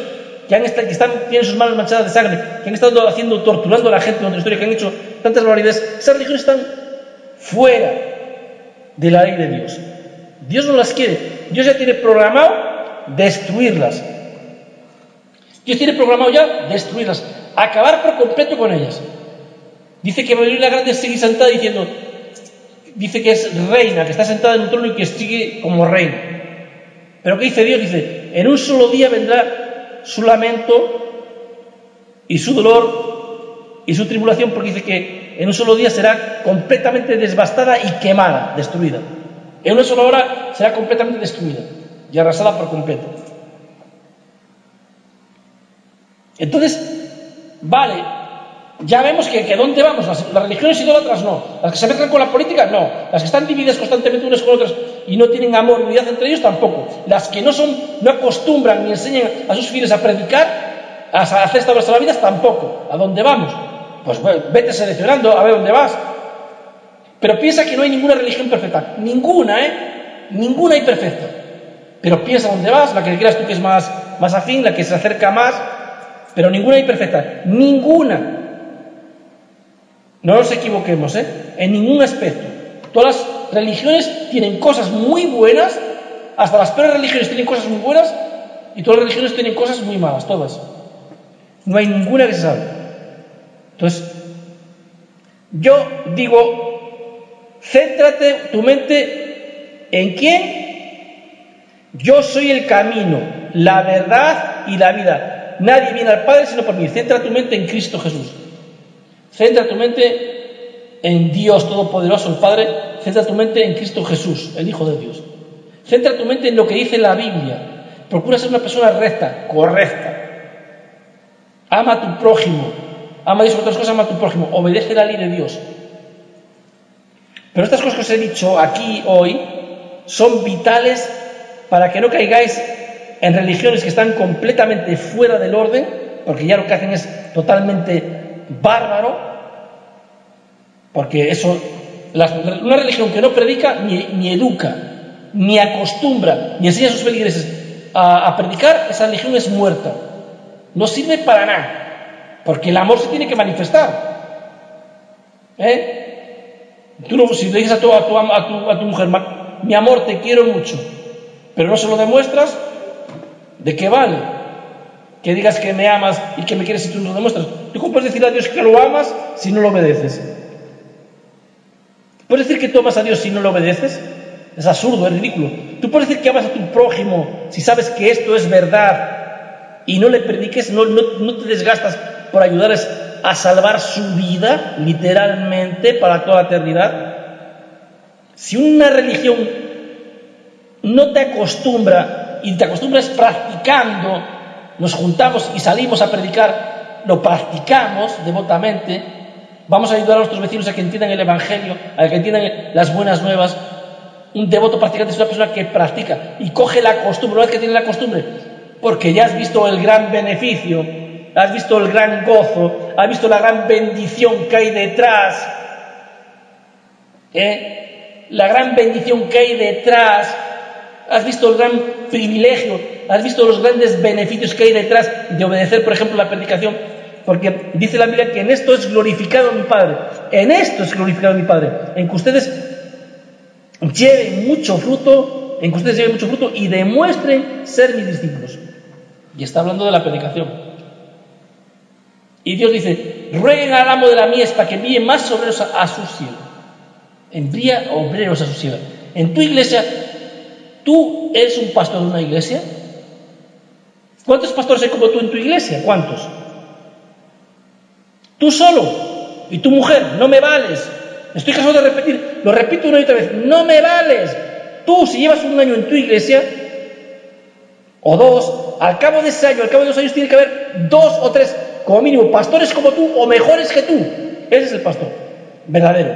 tienen sus manos manchadas de sangre, que han estado torturando a la gente durante la historia, que han hecho tantas barbaridades, esas religiones están fuera de la ley de Dios. Dios no las quiere. Dios ya tiene programado destruirlas. Dios tiene programado ya destruirlas, acabar por completo con ellas. Dice que Babilonia la Grande sigue sentada diciendo, dice que es reina, que está sentada en un trono y que sigue como reina. Pero ¿qué dice Dios? Dice, en un solo día vendrá su lamento y su dolor y su tribulación, porque dice que en un solo día será completamente devastada y quemada, destruida. En una sola hora será completamente destruida y arrasada por completo. Entonces, vale, ya vemos que ¿dónde vamos? Las religiones idólatras no, las que se mezclan con la política no, las que están divididas constantemente unas con otras y no tienen amor ni unidad entre ellos tampoco, las que no acostumbran ni enseñan a sus fieles a predicar, a hacer esta obra de la vida tampoco. ¿A dónde vamos? Pues bueno, vete seleccionando a ver dónde vas. Pero piensa que no hay ninguna religión perfecta, ninguna hay perfecta. Pero piensa dónde vas, la que creas tú que es más afín, la que se acerca más, pero ninguna hay perfecta, ninguna. No nos equivoquemos, en ningún aspecto. Todas las religiones tienen cosas muy buenas, hasta las peores religiones tienen cosas muy buenas, y todas las religiones tienen cosas muy malas, todas. No hay ninguna que se salve. Entonces, yo digo, céntrate tu mente en quién. Yo soy el camino, la verdad y la vida. Nadie viene al Padre sino por mí. Centra tu mente en Cristo Jesús. Centra tu mente en Dios Todopoderoso, el Padre. Centra tu mente en Cristo Jesús, el Hijo de Dios. Centra tu mente en lo que dice la Biblia. Procura ser una persona recta, correcta. Ama a tu prójimo. Ama a Dios sobre otras cosas, ama a tu prójimo. Obedece la ley de Dios. Pero estas cosas que os he dicho aquí hoy son vitales para que no caigáis en religiones que están completamente fuera del orden, porque ya lo que hacen es totalmente bárbaro, porque eso, una religión que no predica, ni educa, ni acostumbra, ni enseña a sus feligreses a predicar, esa religión es muerta. No sirve para nada, porque el amor se tiene que manifestar. Tú no, si le dices a tu mujer, mi amor, te quiero mucho, pero no se lo demuestras, ¿de qué vale? Que digas que me amas y que me quieres si tú no lo demuestras. ¿Tú cómo puedes decir a Dios que lo amas si no lo obedeces? ¿Puedes decir que tú amas a Dios si no lo obedeces? Es absurdo, es ridículo. ¿Tú puedes decir que amas a tu prójimo si sabes que esto es verdad y no le prediques, no te desgastas por ayudarles a salvar su vida, literalmente, para toda la eternidad? Si una religión no te acostumbra, y te acostumbras practicando, nos juntamos y salimos a predicar, lo practicamos devotamente, vamos a ayudar a nuestros vecinos a que entiendan el Evangelio, a que entiendan las buenas nuevas. Un devoto practicante es una persona que practica y coge la costumbre. Una vez que tiene la costumbre, porque ya has visto el gran beneficio, has visto el gran gozo, has visto la gran bendición que hay detrás, la gran bendición que hay detrás, has visto el gran privilegio, has visto los grandes beneficios que hay detrás de obedecer, por ejemplo, la predicación, porque dice la Biblia que en esto es glorificado mi Padre, en esto es glorificado mi Padre, en que ustedes lleven mucho fruto, y demuestren ser mis discípulos. Y está hablando de la predicación. Y Dios dice, rueguen al amo de la mies para que envíe más obreros a su siervo. Envía obreros a su siervo. En tu iglesia, ¿tú eres un pastor de una iglesia? ¿Cuántos pastores hay como tú en tu iglesia? ¿Cuántos? Tú solo y tu mujer, no me vales. Estoy cansado de repetir, lo repito una y otra vez, no me vales. Tú, si llevas un año en tu iglesia, o dos, al cabo de ese año, al cabo de 2 años, tiene que haber 2 o 3, como mínimo, pastores como tú o mejores que tú. Ese es el pastor verdadero.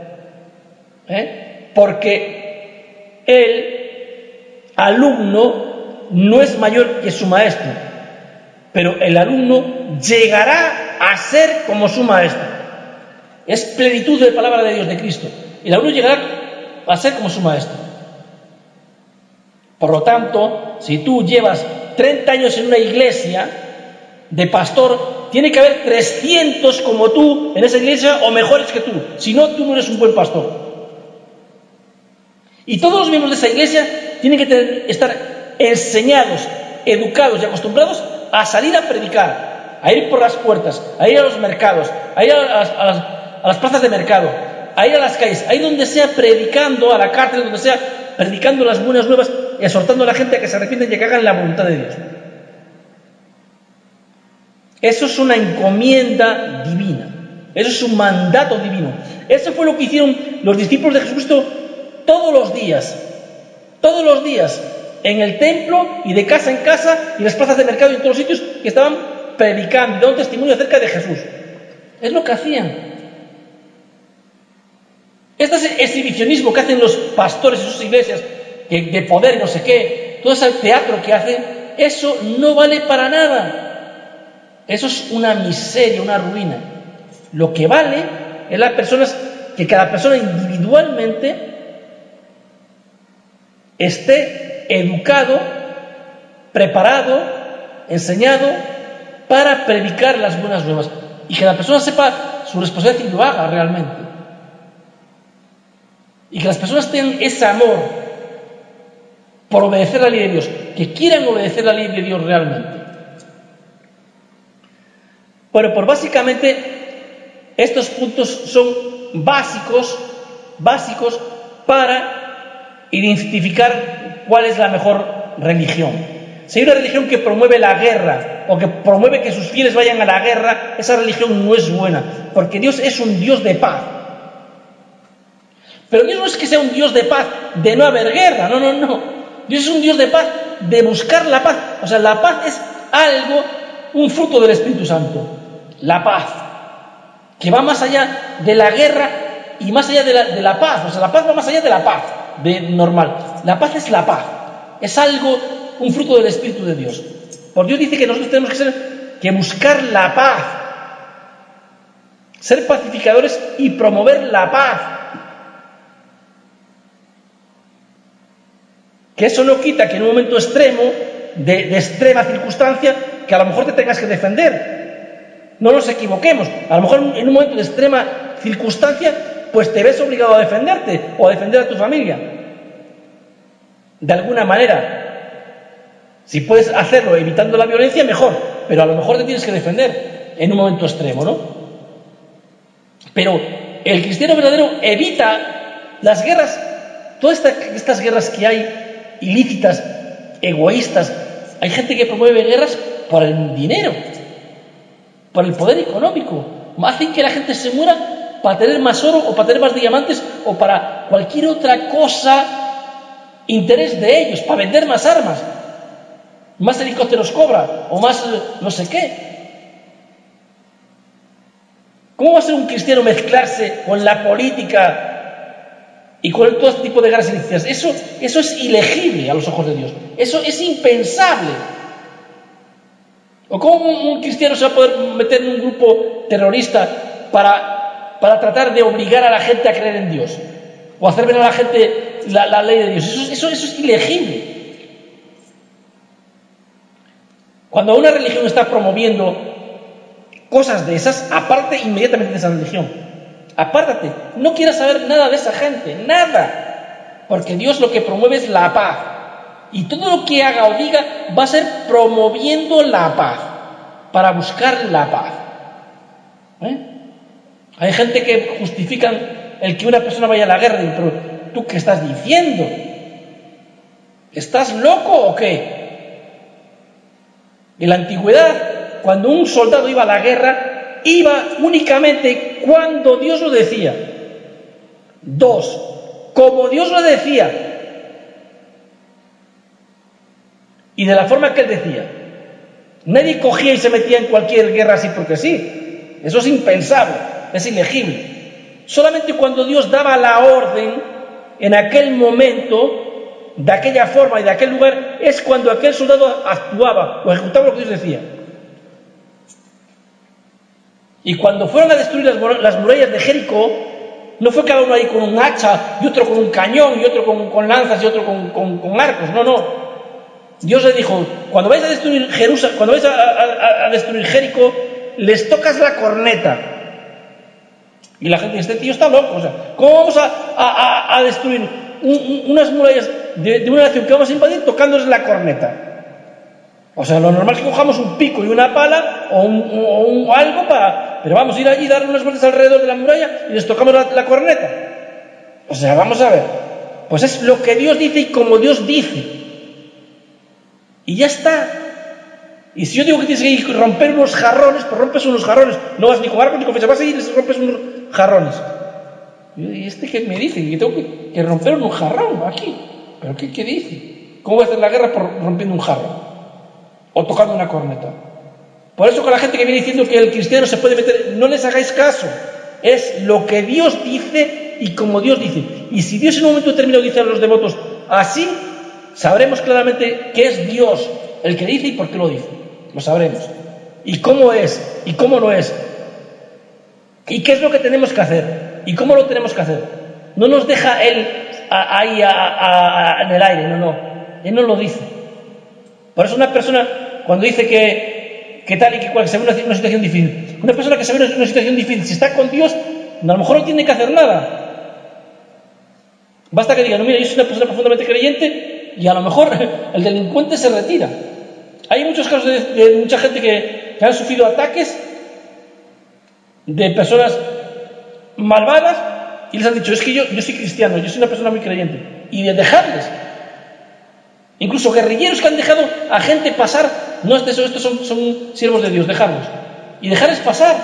Porque el alumno no es mayor que su maestro, pero el alumno llegará a ser como su maestro. Es plenitud de palabra de Dios, de Cristo. El alumno llegará a ser como su maestro. Por lo tanto, si tú llevas 30 años en una iglesia de pastor, tiene que haber 300 como tú en esa iglesia o mejores que tú. Si no, tú no eres un buen pastor. Y todos los miembros de esa iglesia tienen que estar enseñados, educados y acostumbrados a salir a predicar, a ir por las puertas, a ir a los mercados, a ir a las plazas de mercado, a ir a las calles, a ir donde sea predicando, a la cárcel, donde sea predicando las buenas nuevas y exhortando a la gente a que se arrepienten y a que hagan la voluntad de Dios. Eso es una encomienda divina, eso es un mandato divino. Eso fue lo que hicieron los discípulos de Jesucristo todos los días, en el templo y de casa en casa y en las plazas de mercado y en todos los sitios que estaban predicando y dando testimonio acerca de Jesús. Es lo que hacían. Este exhibicionismo que hacen los pastores en sus iglesias, de poder y no sé qué, todo ese teatro que hacen, eso no vale para nada. Eso es una miseria, una ruina. Lo que vale es que cada persona individualmente esté educado, preparado, enseñado para predicar las buenas nuevas y que la persona sepa su responsabilidad y lo haga realmente. Y que las personas tengan ese amor por obedecer la ley de Dios, que quieran obedecer la ley de Dios realmente. Bueno, pues básicamente estos puntos son básicos para identificar cuál es la mejor religión. Si hay una religión que promueve la guerra o que promueve que sus fieles vayan a la guerra, esa religión no es buena, porque Dios es un Dios de paz. Pero Dios no es que sea un Dios de paz de no haber guerra, no. Dios es un Dios de paz de buscar la paz. O sea, la paz es un fruto del Espíritu Santo. La paz, que va más allá de la guerra y más allá de la paz. O sea, la paz va más allá de la paz normal. La paz es la paz, es un fruto del Espíritu de Dios. Por Dios dice que nosotros tenemos que buscar la paz, ser pacificadores y promover la paz. Que eso no quita que en un momento extremo, de extrema circunstancia, que a lo mejor te tengas que defender. No nos equivoquemos. A lo mejor en un momento de extrema circunstancia, pues te ves obligado a defenderte o a defender a tu familia. De alguna manera. Si puedes hacerlo evitando la violencia, mejor. Pero a lo mejor te tienes que defender en un momento extremo, ¿no? Pero el cristiano verdadero evita las guerras, todas estas guerras que hay ilícitas, egoístas. Hay gente que promueve guerras por el dinero, por el poder económico. Hacen que la gente se muera para tener más oro o para tener más diamantes o para cualquier otra cosa, interés de ellos, para vender más armas, más helicópteros cobra o más no sé qué. ¿Cómo va a ser un cristiano mezclarse con la política y con todo este tipo de guerras ilícitas? Eso es ilegible a los ojos de Dios. Eso es impensable. ¿O cómo un cristiano se va a poder meter en un grupo terrorista para tratar de obligar a la gente a creer en Dios? O hacer ver a la gente la ley de Dios. Eso es ilegible. Cuando una religión está promoviendo cosas de esas, aparte inmediatamente de esa religión. Apártate, no quieras saber nada de esa gente, nada, porque Dios lo que promueve es la paz, y todo lo que haga o diga va a ser promoviendo la paz, para buscar la paz. Hay gente que justifican el que una persona vaya a la guerra, pero ¿tú qué estás diciendo? ¿Estás loco o qué? En la antigüedad, cuando un soldado iba a la guerra, iba únicamente cuando Dios lo decía. 2, como Dios lo decía. Y de la forma que Él decía. Nadie cogía y se metía en cualquier guerra así porque sí. Eso es impensable, es ilegible. Solamente cuando Dios daba la orden, en aquel momento, de aquella forma y de aquel lugar, es cuando aquel soldado actuaba o ejecutaba lo que Dios decía. Y cuando fueron a destruir las murallas de Jericó, no fue cada uno ahí con un hacha, y otro con un cañón, y otro con lanzas, y otro con arcos. No. Dios le dijo, cuando vais a destruir Jerusalén, cuando vais a destruir Jericó, les tocas la corneta. Y la gente dice, este tío está loco, o sea, ¿cómo vamos a destruir unas murallas de una nación que vamos a invadir tocándoles la corneta? O sea, lo normal es que cojamos un pico y una pala o algo pero vamos a ir allí y dar unas vueltas alrededor de la muralla y les tocamos la corneta. O sea, vamos a ver. Pues es lo que Dios dice y como Dios dice. Y ya está. Y si yo digo que tienes que romper unos jarrones, pues rompes unos jarrones. No vas ni con arco ni con flecha, vas a ir y les rompes unos jarrones. ¿Y este qué me dice? Que tengo que romper un jarrón aquí. ¿Pero qué dice? ¿Cómo voy a hacer la guerra por rompiendo un jarrón? O tocando una corneta. Por eso con la gente que viene diciendo que el cristiano se puede meter, no les hagáis caso. Es lo que Dios dice y como Dios dice. Y si Dios en un momento determinado dice a los devotos así, sabremos claramente que es Dios el que dice y por qué lo dice. Lo sabremos. Y cómo es y cómo no es. Y qué es lo que tenemos que hacer y cómo lo tenemos que hacer. No nos deja Él ahí en el aire, no. Él no lo dice. Por eso una persona cuando dice que tal y que cual, que se ve una situación difícil, una persona que se ve una situación difícil, si está con Dios, a lo mejor no tiene que hacer nada. Basta que diga, no, mira, yo soy una persona profundamente creyente y a lo mejor el delincuente se retira. Hay muchos casos de mucha gente que han sufrido ataques de personas malvadas y les han dicho, es que yo soy cristiano, yo soy una persona muy creyente, y de dejarles. Incluso guerrilleros que han dejado a gente pasar, no, estos son siervos de Dios, dejarlos. Y dejarles pasar.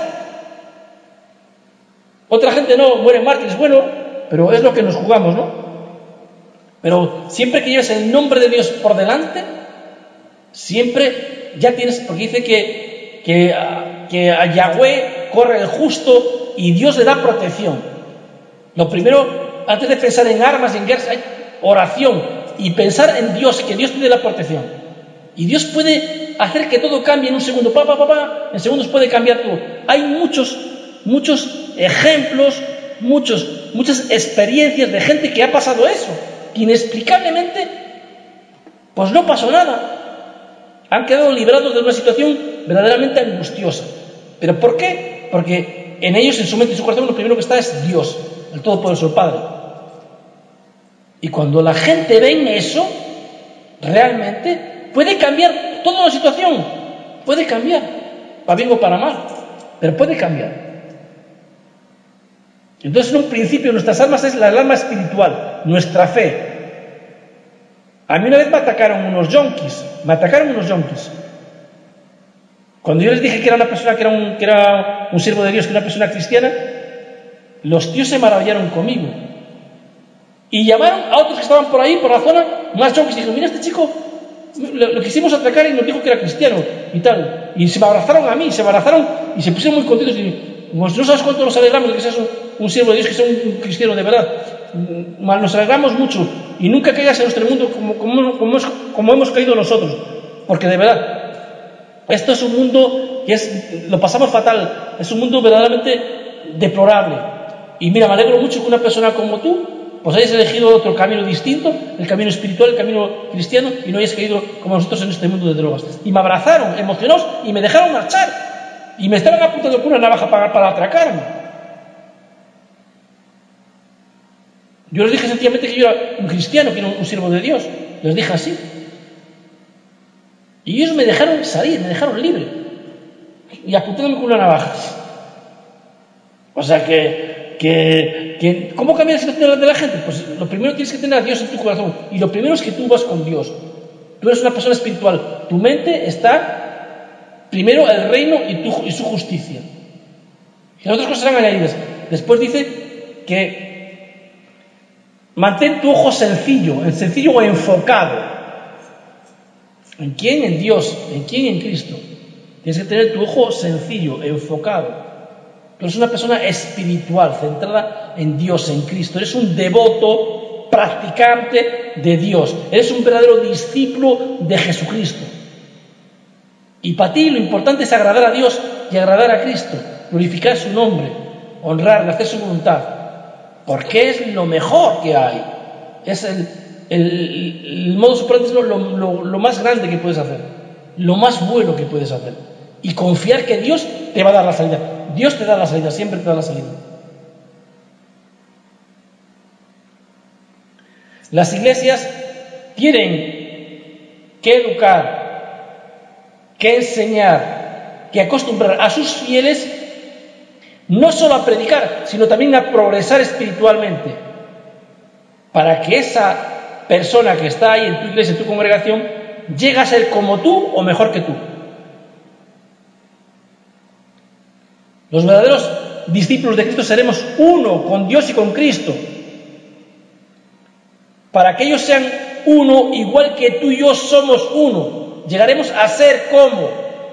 Otra gente no, mueren mártires, bueno, pero es lo que nos jugamos, ¿no? Pero siempre que lleves el nombre de Dios por delante, siempre ya tienes, porque dice que a Yahweh corre el justo y Dios le da protección. Lo primero, antes de pensar en armas, en guerras, hay oración. Y pensar en Dios, que Dios tiene la protección. Y Dios puede hacer que todo cambie en un segundo. En segundos puede cambiar todo. Hay muchos ejemplos, muchas experiencias de gente que ha pasado eso. Que inexplicablemente, pues no pasó nada. Han quedado librados de una situación verdaderamente angustiosa. ¿Pero por qué? Porque en ellos, en su mente y su corazón, lo primero que está es Dios, el Todopoderoso, el Padre. Y cuando la gente ve eso, realmente puede cambiar toda la situación. Puede cambiar, para bien o para mal, pero puede cambiar. Entonces, en un principio, nuestras armas es la arma espiritual, nuestra fe. A mí una vez me atacaron unos yonkis. Cuando yo les dije que era una persona, que era un siervo de Dios, que era una persona cristiana, los tíos se maravillaron conmigo. Y llamaron a otros que estaban por ahí, por la zona, más yonkis, y dijeron, mira, este chico lo quisimos atacar y nos dijo que era cristiano y tal. Y se me abrazaron a mí, y se pusieron muy contentos. Y pues no sabes cuánto nos alegramos de que seas un siervo de Dios, que seas un cristiano de verdad. Nos alegramos mucho. Y nunca caigas en nuestro mundo como hemos caído nosotros. Porque de verdad, esto es un mundo que lo pasamos fatal. Es un mundo verdaderamente deplorable. Y mira, me alegro mucho que una persona como tú pues hayas elegido otro camino distinto, el camino espiritual, el camino cristiano, y no hayas caído como nosotros en este mundo de drogas. Y me abrazaron, emocionados, y me dejaron marchar. Y me estaban apuntando con una navaja para atracarme. Yo les dije sencillamente que yo era un cristiano, que era un siervo de Dios. Les dije así. Y ellos me dejaron salir, me dejaron libre. Y apuntándome con una navaja. O sea ¿cómo cambia la situación de la gente? Pues lo primero tienes que tener a Dios en tu corazón. Y lo primero es que tú vas con Dios. Tú eres una persona espiritual. Tu mente está primero el reino y su justicia. Y las otras cosas serán añadidas. Después dice que mantén tu ojo sencillo o enfocado. ¿En quién? En Dios. ¿En quién? En Cristo. Tienes que tener tu ojo sencillo, enfocado. Tú eres una persona espiritual, centrada en Dios, en Cristo. Eres un devoto, practicante de Dios. Eres un verdadero discípulo de Jesucristo. Y para ti lo importante es agradar a Dios y agradar a Cristo. Glorificar su nombre, honrarle, hacer su voluntad. Porque es lo mejor que hay. Es el modo operandi es lo más grande que puedes hacer, lo más bueno que puedes hacer. Y confiar que Dios te va a dar la salida. Dios te da la salida, siempre te da la salida. Las iglesias tienen que educar, que enseñar, que acostumbrar a sus fieles no solo a predicar, sino también a progresar espiritualmente, para que esa persona que está ahí en tu iglesia, en tu congregación, llegue a ser como tú o mejor que tú. Los verdaderos discípulos de Cristo seremos uno con Dios y con Cristo, para que ellos sean uno igual que tú y yo somos uno. Llegaremos a ser como,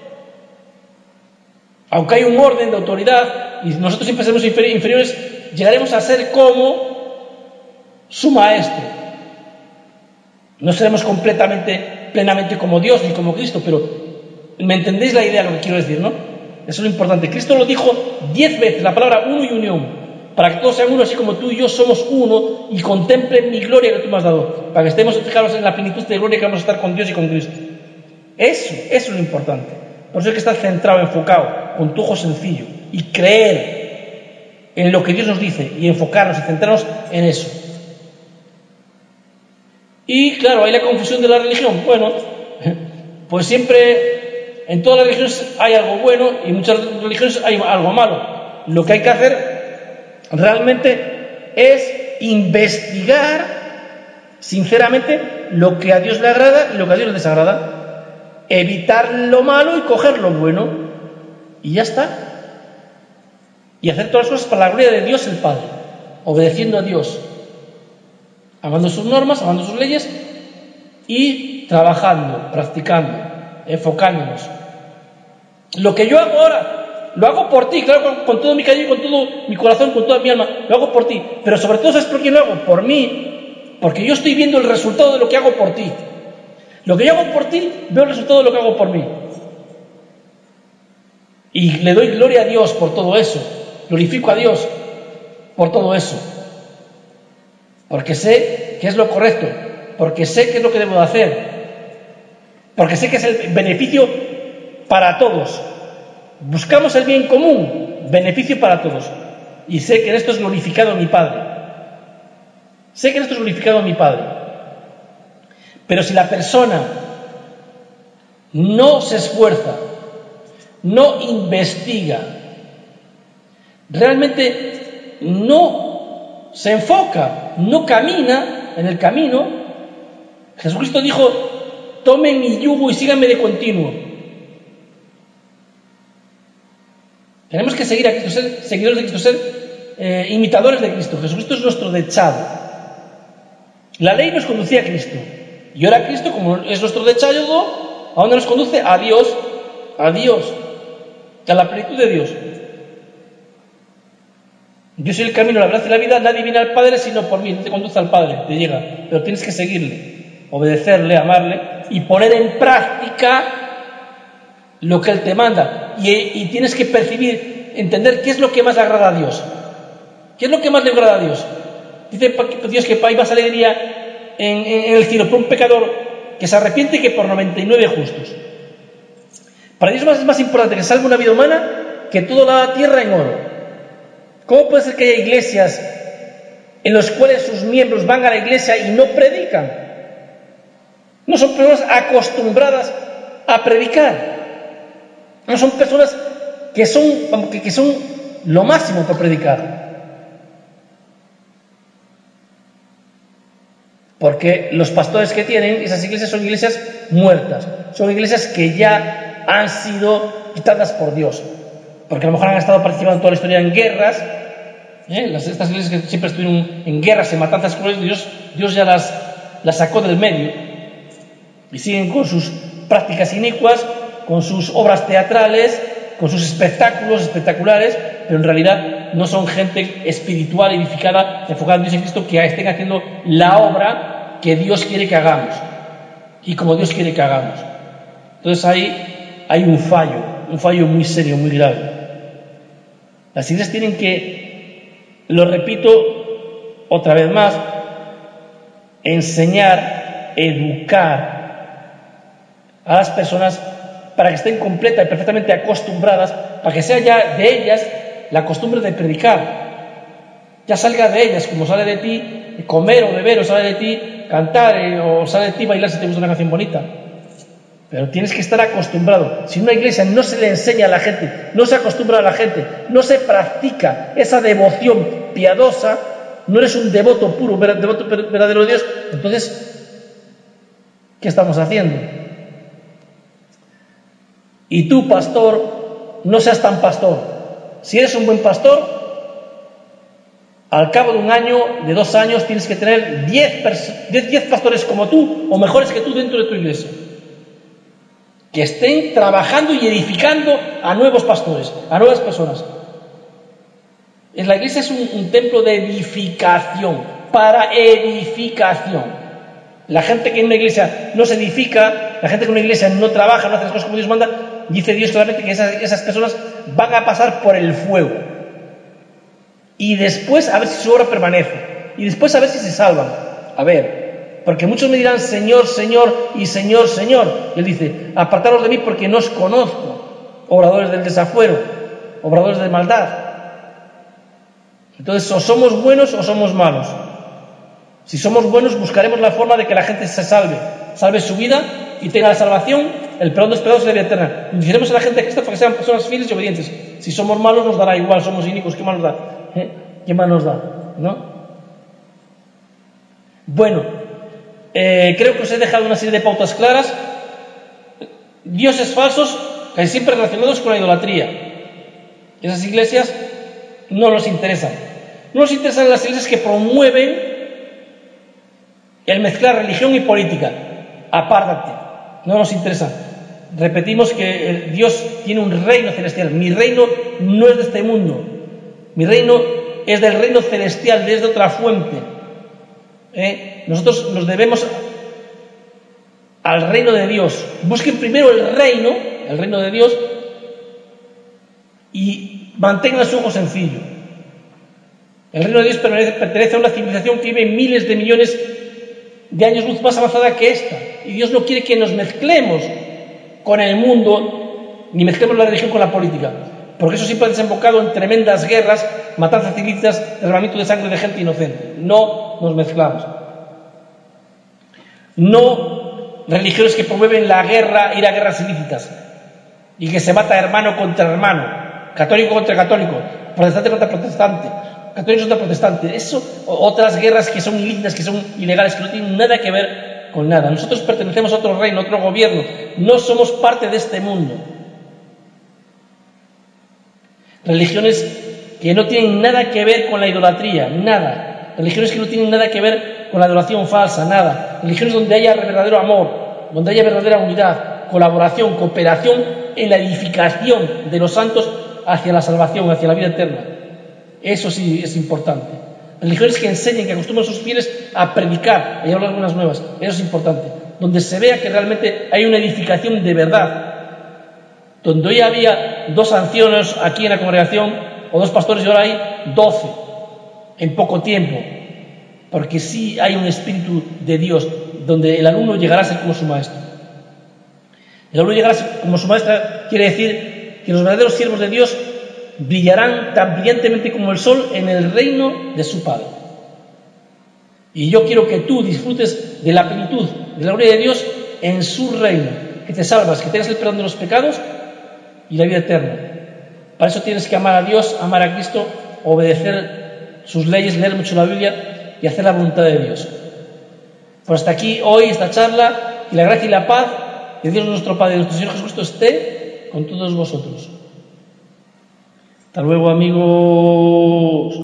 aunque hay un orden de autoridad y nosotros siempre seremos inferiores, llegaremos a ser como su maestro. No seremos plenamente como Dios ni como Cristo, pero ¿me entendéis la idea de lo que quiero decir, no? Eso es lo importante. Cristo lo dijo 10 veces, la palabra uno y unión, para que todos sean uno, así como tú y yo somos uno, y contemplen mi gloria que tú me has dado, para que estemos fijados en la plenitud de gloria que vamos a estar con Dios y con Cristo. Eso es lo importante. Por eso hay que estar centrado, enfocado, con tu ojo sencillo, y creer en lo que Dios nos dice, y enfocarnos y centrarnos en eso. Y claro, hay la confusión de la religión. Bueno, pues siempre, en todas las religiones hay algo bueno, y en muchas religiones hay algo malo. Lo que hay que hacer realmente es investigar sinceramente lo que a Dios le agrada y lo que a Dios le desagrada, evitar lo malo y coger lo bueno, y ya está. Y hacer todas las cosas para la gloria de Dios el Padre, obedeciendo a Dios, amando sus normas, amando sus leyes y trabajando, practicando, enfocándonos. Lo que yo hago ahora lo hago por ti, claro, con todo mi cariño, con todo mi corazón, con toda mi alma, lo hago por ti. Pero sobre todo, ¿sabes por qué lo hago? Por mí, porque yo estoy viendo el resultado de lo que hago por ti. Lo que yo hago por ti, veo el resultado de lo que hago por mí. Y le doy gloria a Dios por todo eso, glorifico a Dios por todo eso. Porque sé que es lo correcto, porque sé que es lo que debo de hacer, porque sé que es el beneficio para todos. Buscamos el bien común, beneficio para todos. Y sé que en esto es glorificado mi Padre. Sé que en esto es glorificado mi Padre. Pero si la persona no se esfuerza, no investiga, realmente no se enfoca, no camina en el camino, Jesucristo dijo: tomen mi yugo y síganme de continuo. Tenemos que seguir a Cristo, ser seguidores de Cristo, ser imitadores de Cristo. Jesucristo es nuestro dechado. La ley nos conducía a Cristo. Y ahora Cristo, como es nuestro dechado, ¿a dónde nos conduce? A Dios. A Dios. A la plenitud de Dios. Yo soy el camino, la verdad y la vida. Nadie viene al Padre sino por mí. No te conduce al Padre, te llega. Pero tienes que seguirle, obedecerle, amarle y poner en práctica lo que Él te manda. Y tienes que percibir, entender qué es lo que más le agrada a Dios. ¿Qué es lo que más le agrada a Dios? Dice Dios que hay más alegría en el cielo por un pecador que se arrepiente que por 99 justos. Para Dios es más importante que salve una vida humana que toda la tierra en oro. ¿Cómo puede ser que haya iglesias en las cuales sus miembros van a la iglesia y no predican? No son personas acostumbradas a predicar. No son personas que son lo máximo para predicar. Porque los pastores que tienen esas iglesias son iglesias muertas. Son iglesias que ya han sido quitadas por Dios. Porque a lo mejor han estado participando en toda la historia en guerras. Estas iglesias que siempre estuvieron en guerras, en matanzas crueles, Dios ya las sacó del medio. Y siguen con sus prácticas inicuas, con sus obras teatrales, con sus espectáculos espectaculares, pero en realidad no son gente espiritual, edificada, enfocada en Dios y en Cristo, que estén haciendo la obra que Dios quiere que hagamos y como Dios quiere que hagamos. Entonces ahí hay un fallo muy serio, muy grave. Las iglesias tienen que, lo repito otra vez más, enseñar, educar a las personas para que estén completa y perfectamente acostumbradas, para que sea ya de ellas la costumbre de predicar. Ya salga de ellas, como sale de ti comer o beber, o sale de ti cantar, o sale de ti bailar si te gusta una canción bonita. Pero tienes que estar acostumbrado. Si en una iglesia no se le enseña a la gente, no se acostumbra a la gente, no se practica esa devoción piadosa, no eres un devoto puro, devoto verdadero de Dios, entonces, ¿qué estamos haciendo? Y tú, pastor, no seas tan pastor. Si eres un buen pastor, al cabo de un año, de 2 años, tienes que tener 10 pastores como tú, o mejores que tú dentro de tu iglesia, que estén trabajando y edificando a nuevos pastores, a nuevas personas. La iglesia es un templo de edificación, para edificación. La gente que en una iglesia no se edifica, la gente que en una iglesia no trabaja, no hace las cosas como Dios manda, dice Dios claramente que esas personas van a pasar por el fuego. Y después a ver si su obra permanece. Y después a ver si se salvan. A ver, porque muchos me dirán Señor, Señor y Señor, Señor. Y Él dice, apartaros de mí porque no os conozco, obradores del desafuero, obradores de maldad. Entonces, o somos buenos o somos malos. Si somos buenos, buscaremos la forma de que la gente se salve su vida y tenga la salvación, el perdón de los pecados y la vida eterna. Diremos a la gente que está para que sean personas fieles y obedientes. Si somos malos, nos dará igual, somos inicuos, ¿qué más nos da? ¿Qué más nos da? ¿No? Bueno, creo que os he dejado una serie de pautas claras. Dioses falsos, casi siempre relacionados con la idolatría. Esas iglesias no nos interesan. No nos interesan las iglesias que promueven el mezclar religión y política. Apártate, no nos interesa. Repetimos que Dios tiene un reino celestial. Mi reino no es de este mundo. Mi reino es del reino celestial, desde otra fuente. Nosotros nos debemos al reino de Dios. Busquen primero el reino de Dios, y mantengan su ojo sencillo. El reino de Dios pertenece a una civilización que vive miles de millones de años luz más avanzada que esta. Y Dios no quiere que nos mezclemos con el mundo, ni mezclemos la religión con la política. Porque eso siempre ha desembocado en tremendas guerras, matanzas civiles, derramamiento de sangre de gente inocente. No nos mezclamos. No religiones que promueven la guerra, ir a guerras ilícitas, y que se mata hermano contra hermano, católico contra católico, protestante contra protestante, católico contra protestante. Eso, otras guerras que son ilícitas, que son ilegales, que no tienen nada que ver con nada. Nosotros pertenecemos a otro reino, a otro gobierno. No somos parte de este mundo. Religiones que no tienen nada que ver con la idolatría, nada. Religiones que no tienen nada que ver con la adoración falsa, nada. Religiones donde haya verdadero amor, donde haya verdadera unidad, colaboración, cooperación en la edificación de los santos hacia la salvación, hacia la vida eterna. Eso sí es importante. Religiones que enseñen, que acostumbren a sus fieles a predicar, a llevar algunas nuevas. Eso es importante. Donde se vea que realmente hay una edificación de verdad. Donde hoy había 2 ancianos aquí en la congregación, o 2 pastores, y ahora hay 12 en poco tiempo. Porque sí hay un espíritu de Dios, donde el alumno llegará a ser como su maestro. El alumno llegará a ser como su maestra, quiere decir que los verdaderos siervos de Dios brillarán tan brillantemente como el sol en el reino de su Padre. Y yo quiero que tú disfrutes de la plenitud, de la gloria de Dios en su reino, que te salvas, que tengas el perdón de los pecados y la vida eterna. Para eso tienes que amar a Dios, amar a Cristo, obedecer sus leyes, leer mucho la Biblia y hacer la voluntad de Dios. Pues hasta aquí hoy esta charla, y la gracia y la paz de Dios nuestro Padre y de nuestro Señor Jesucristo esté con todos vosotros. Hasta luego, amigos.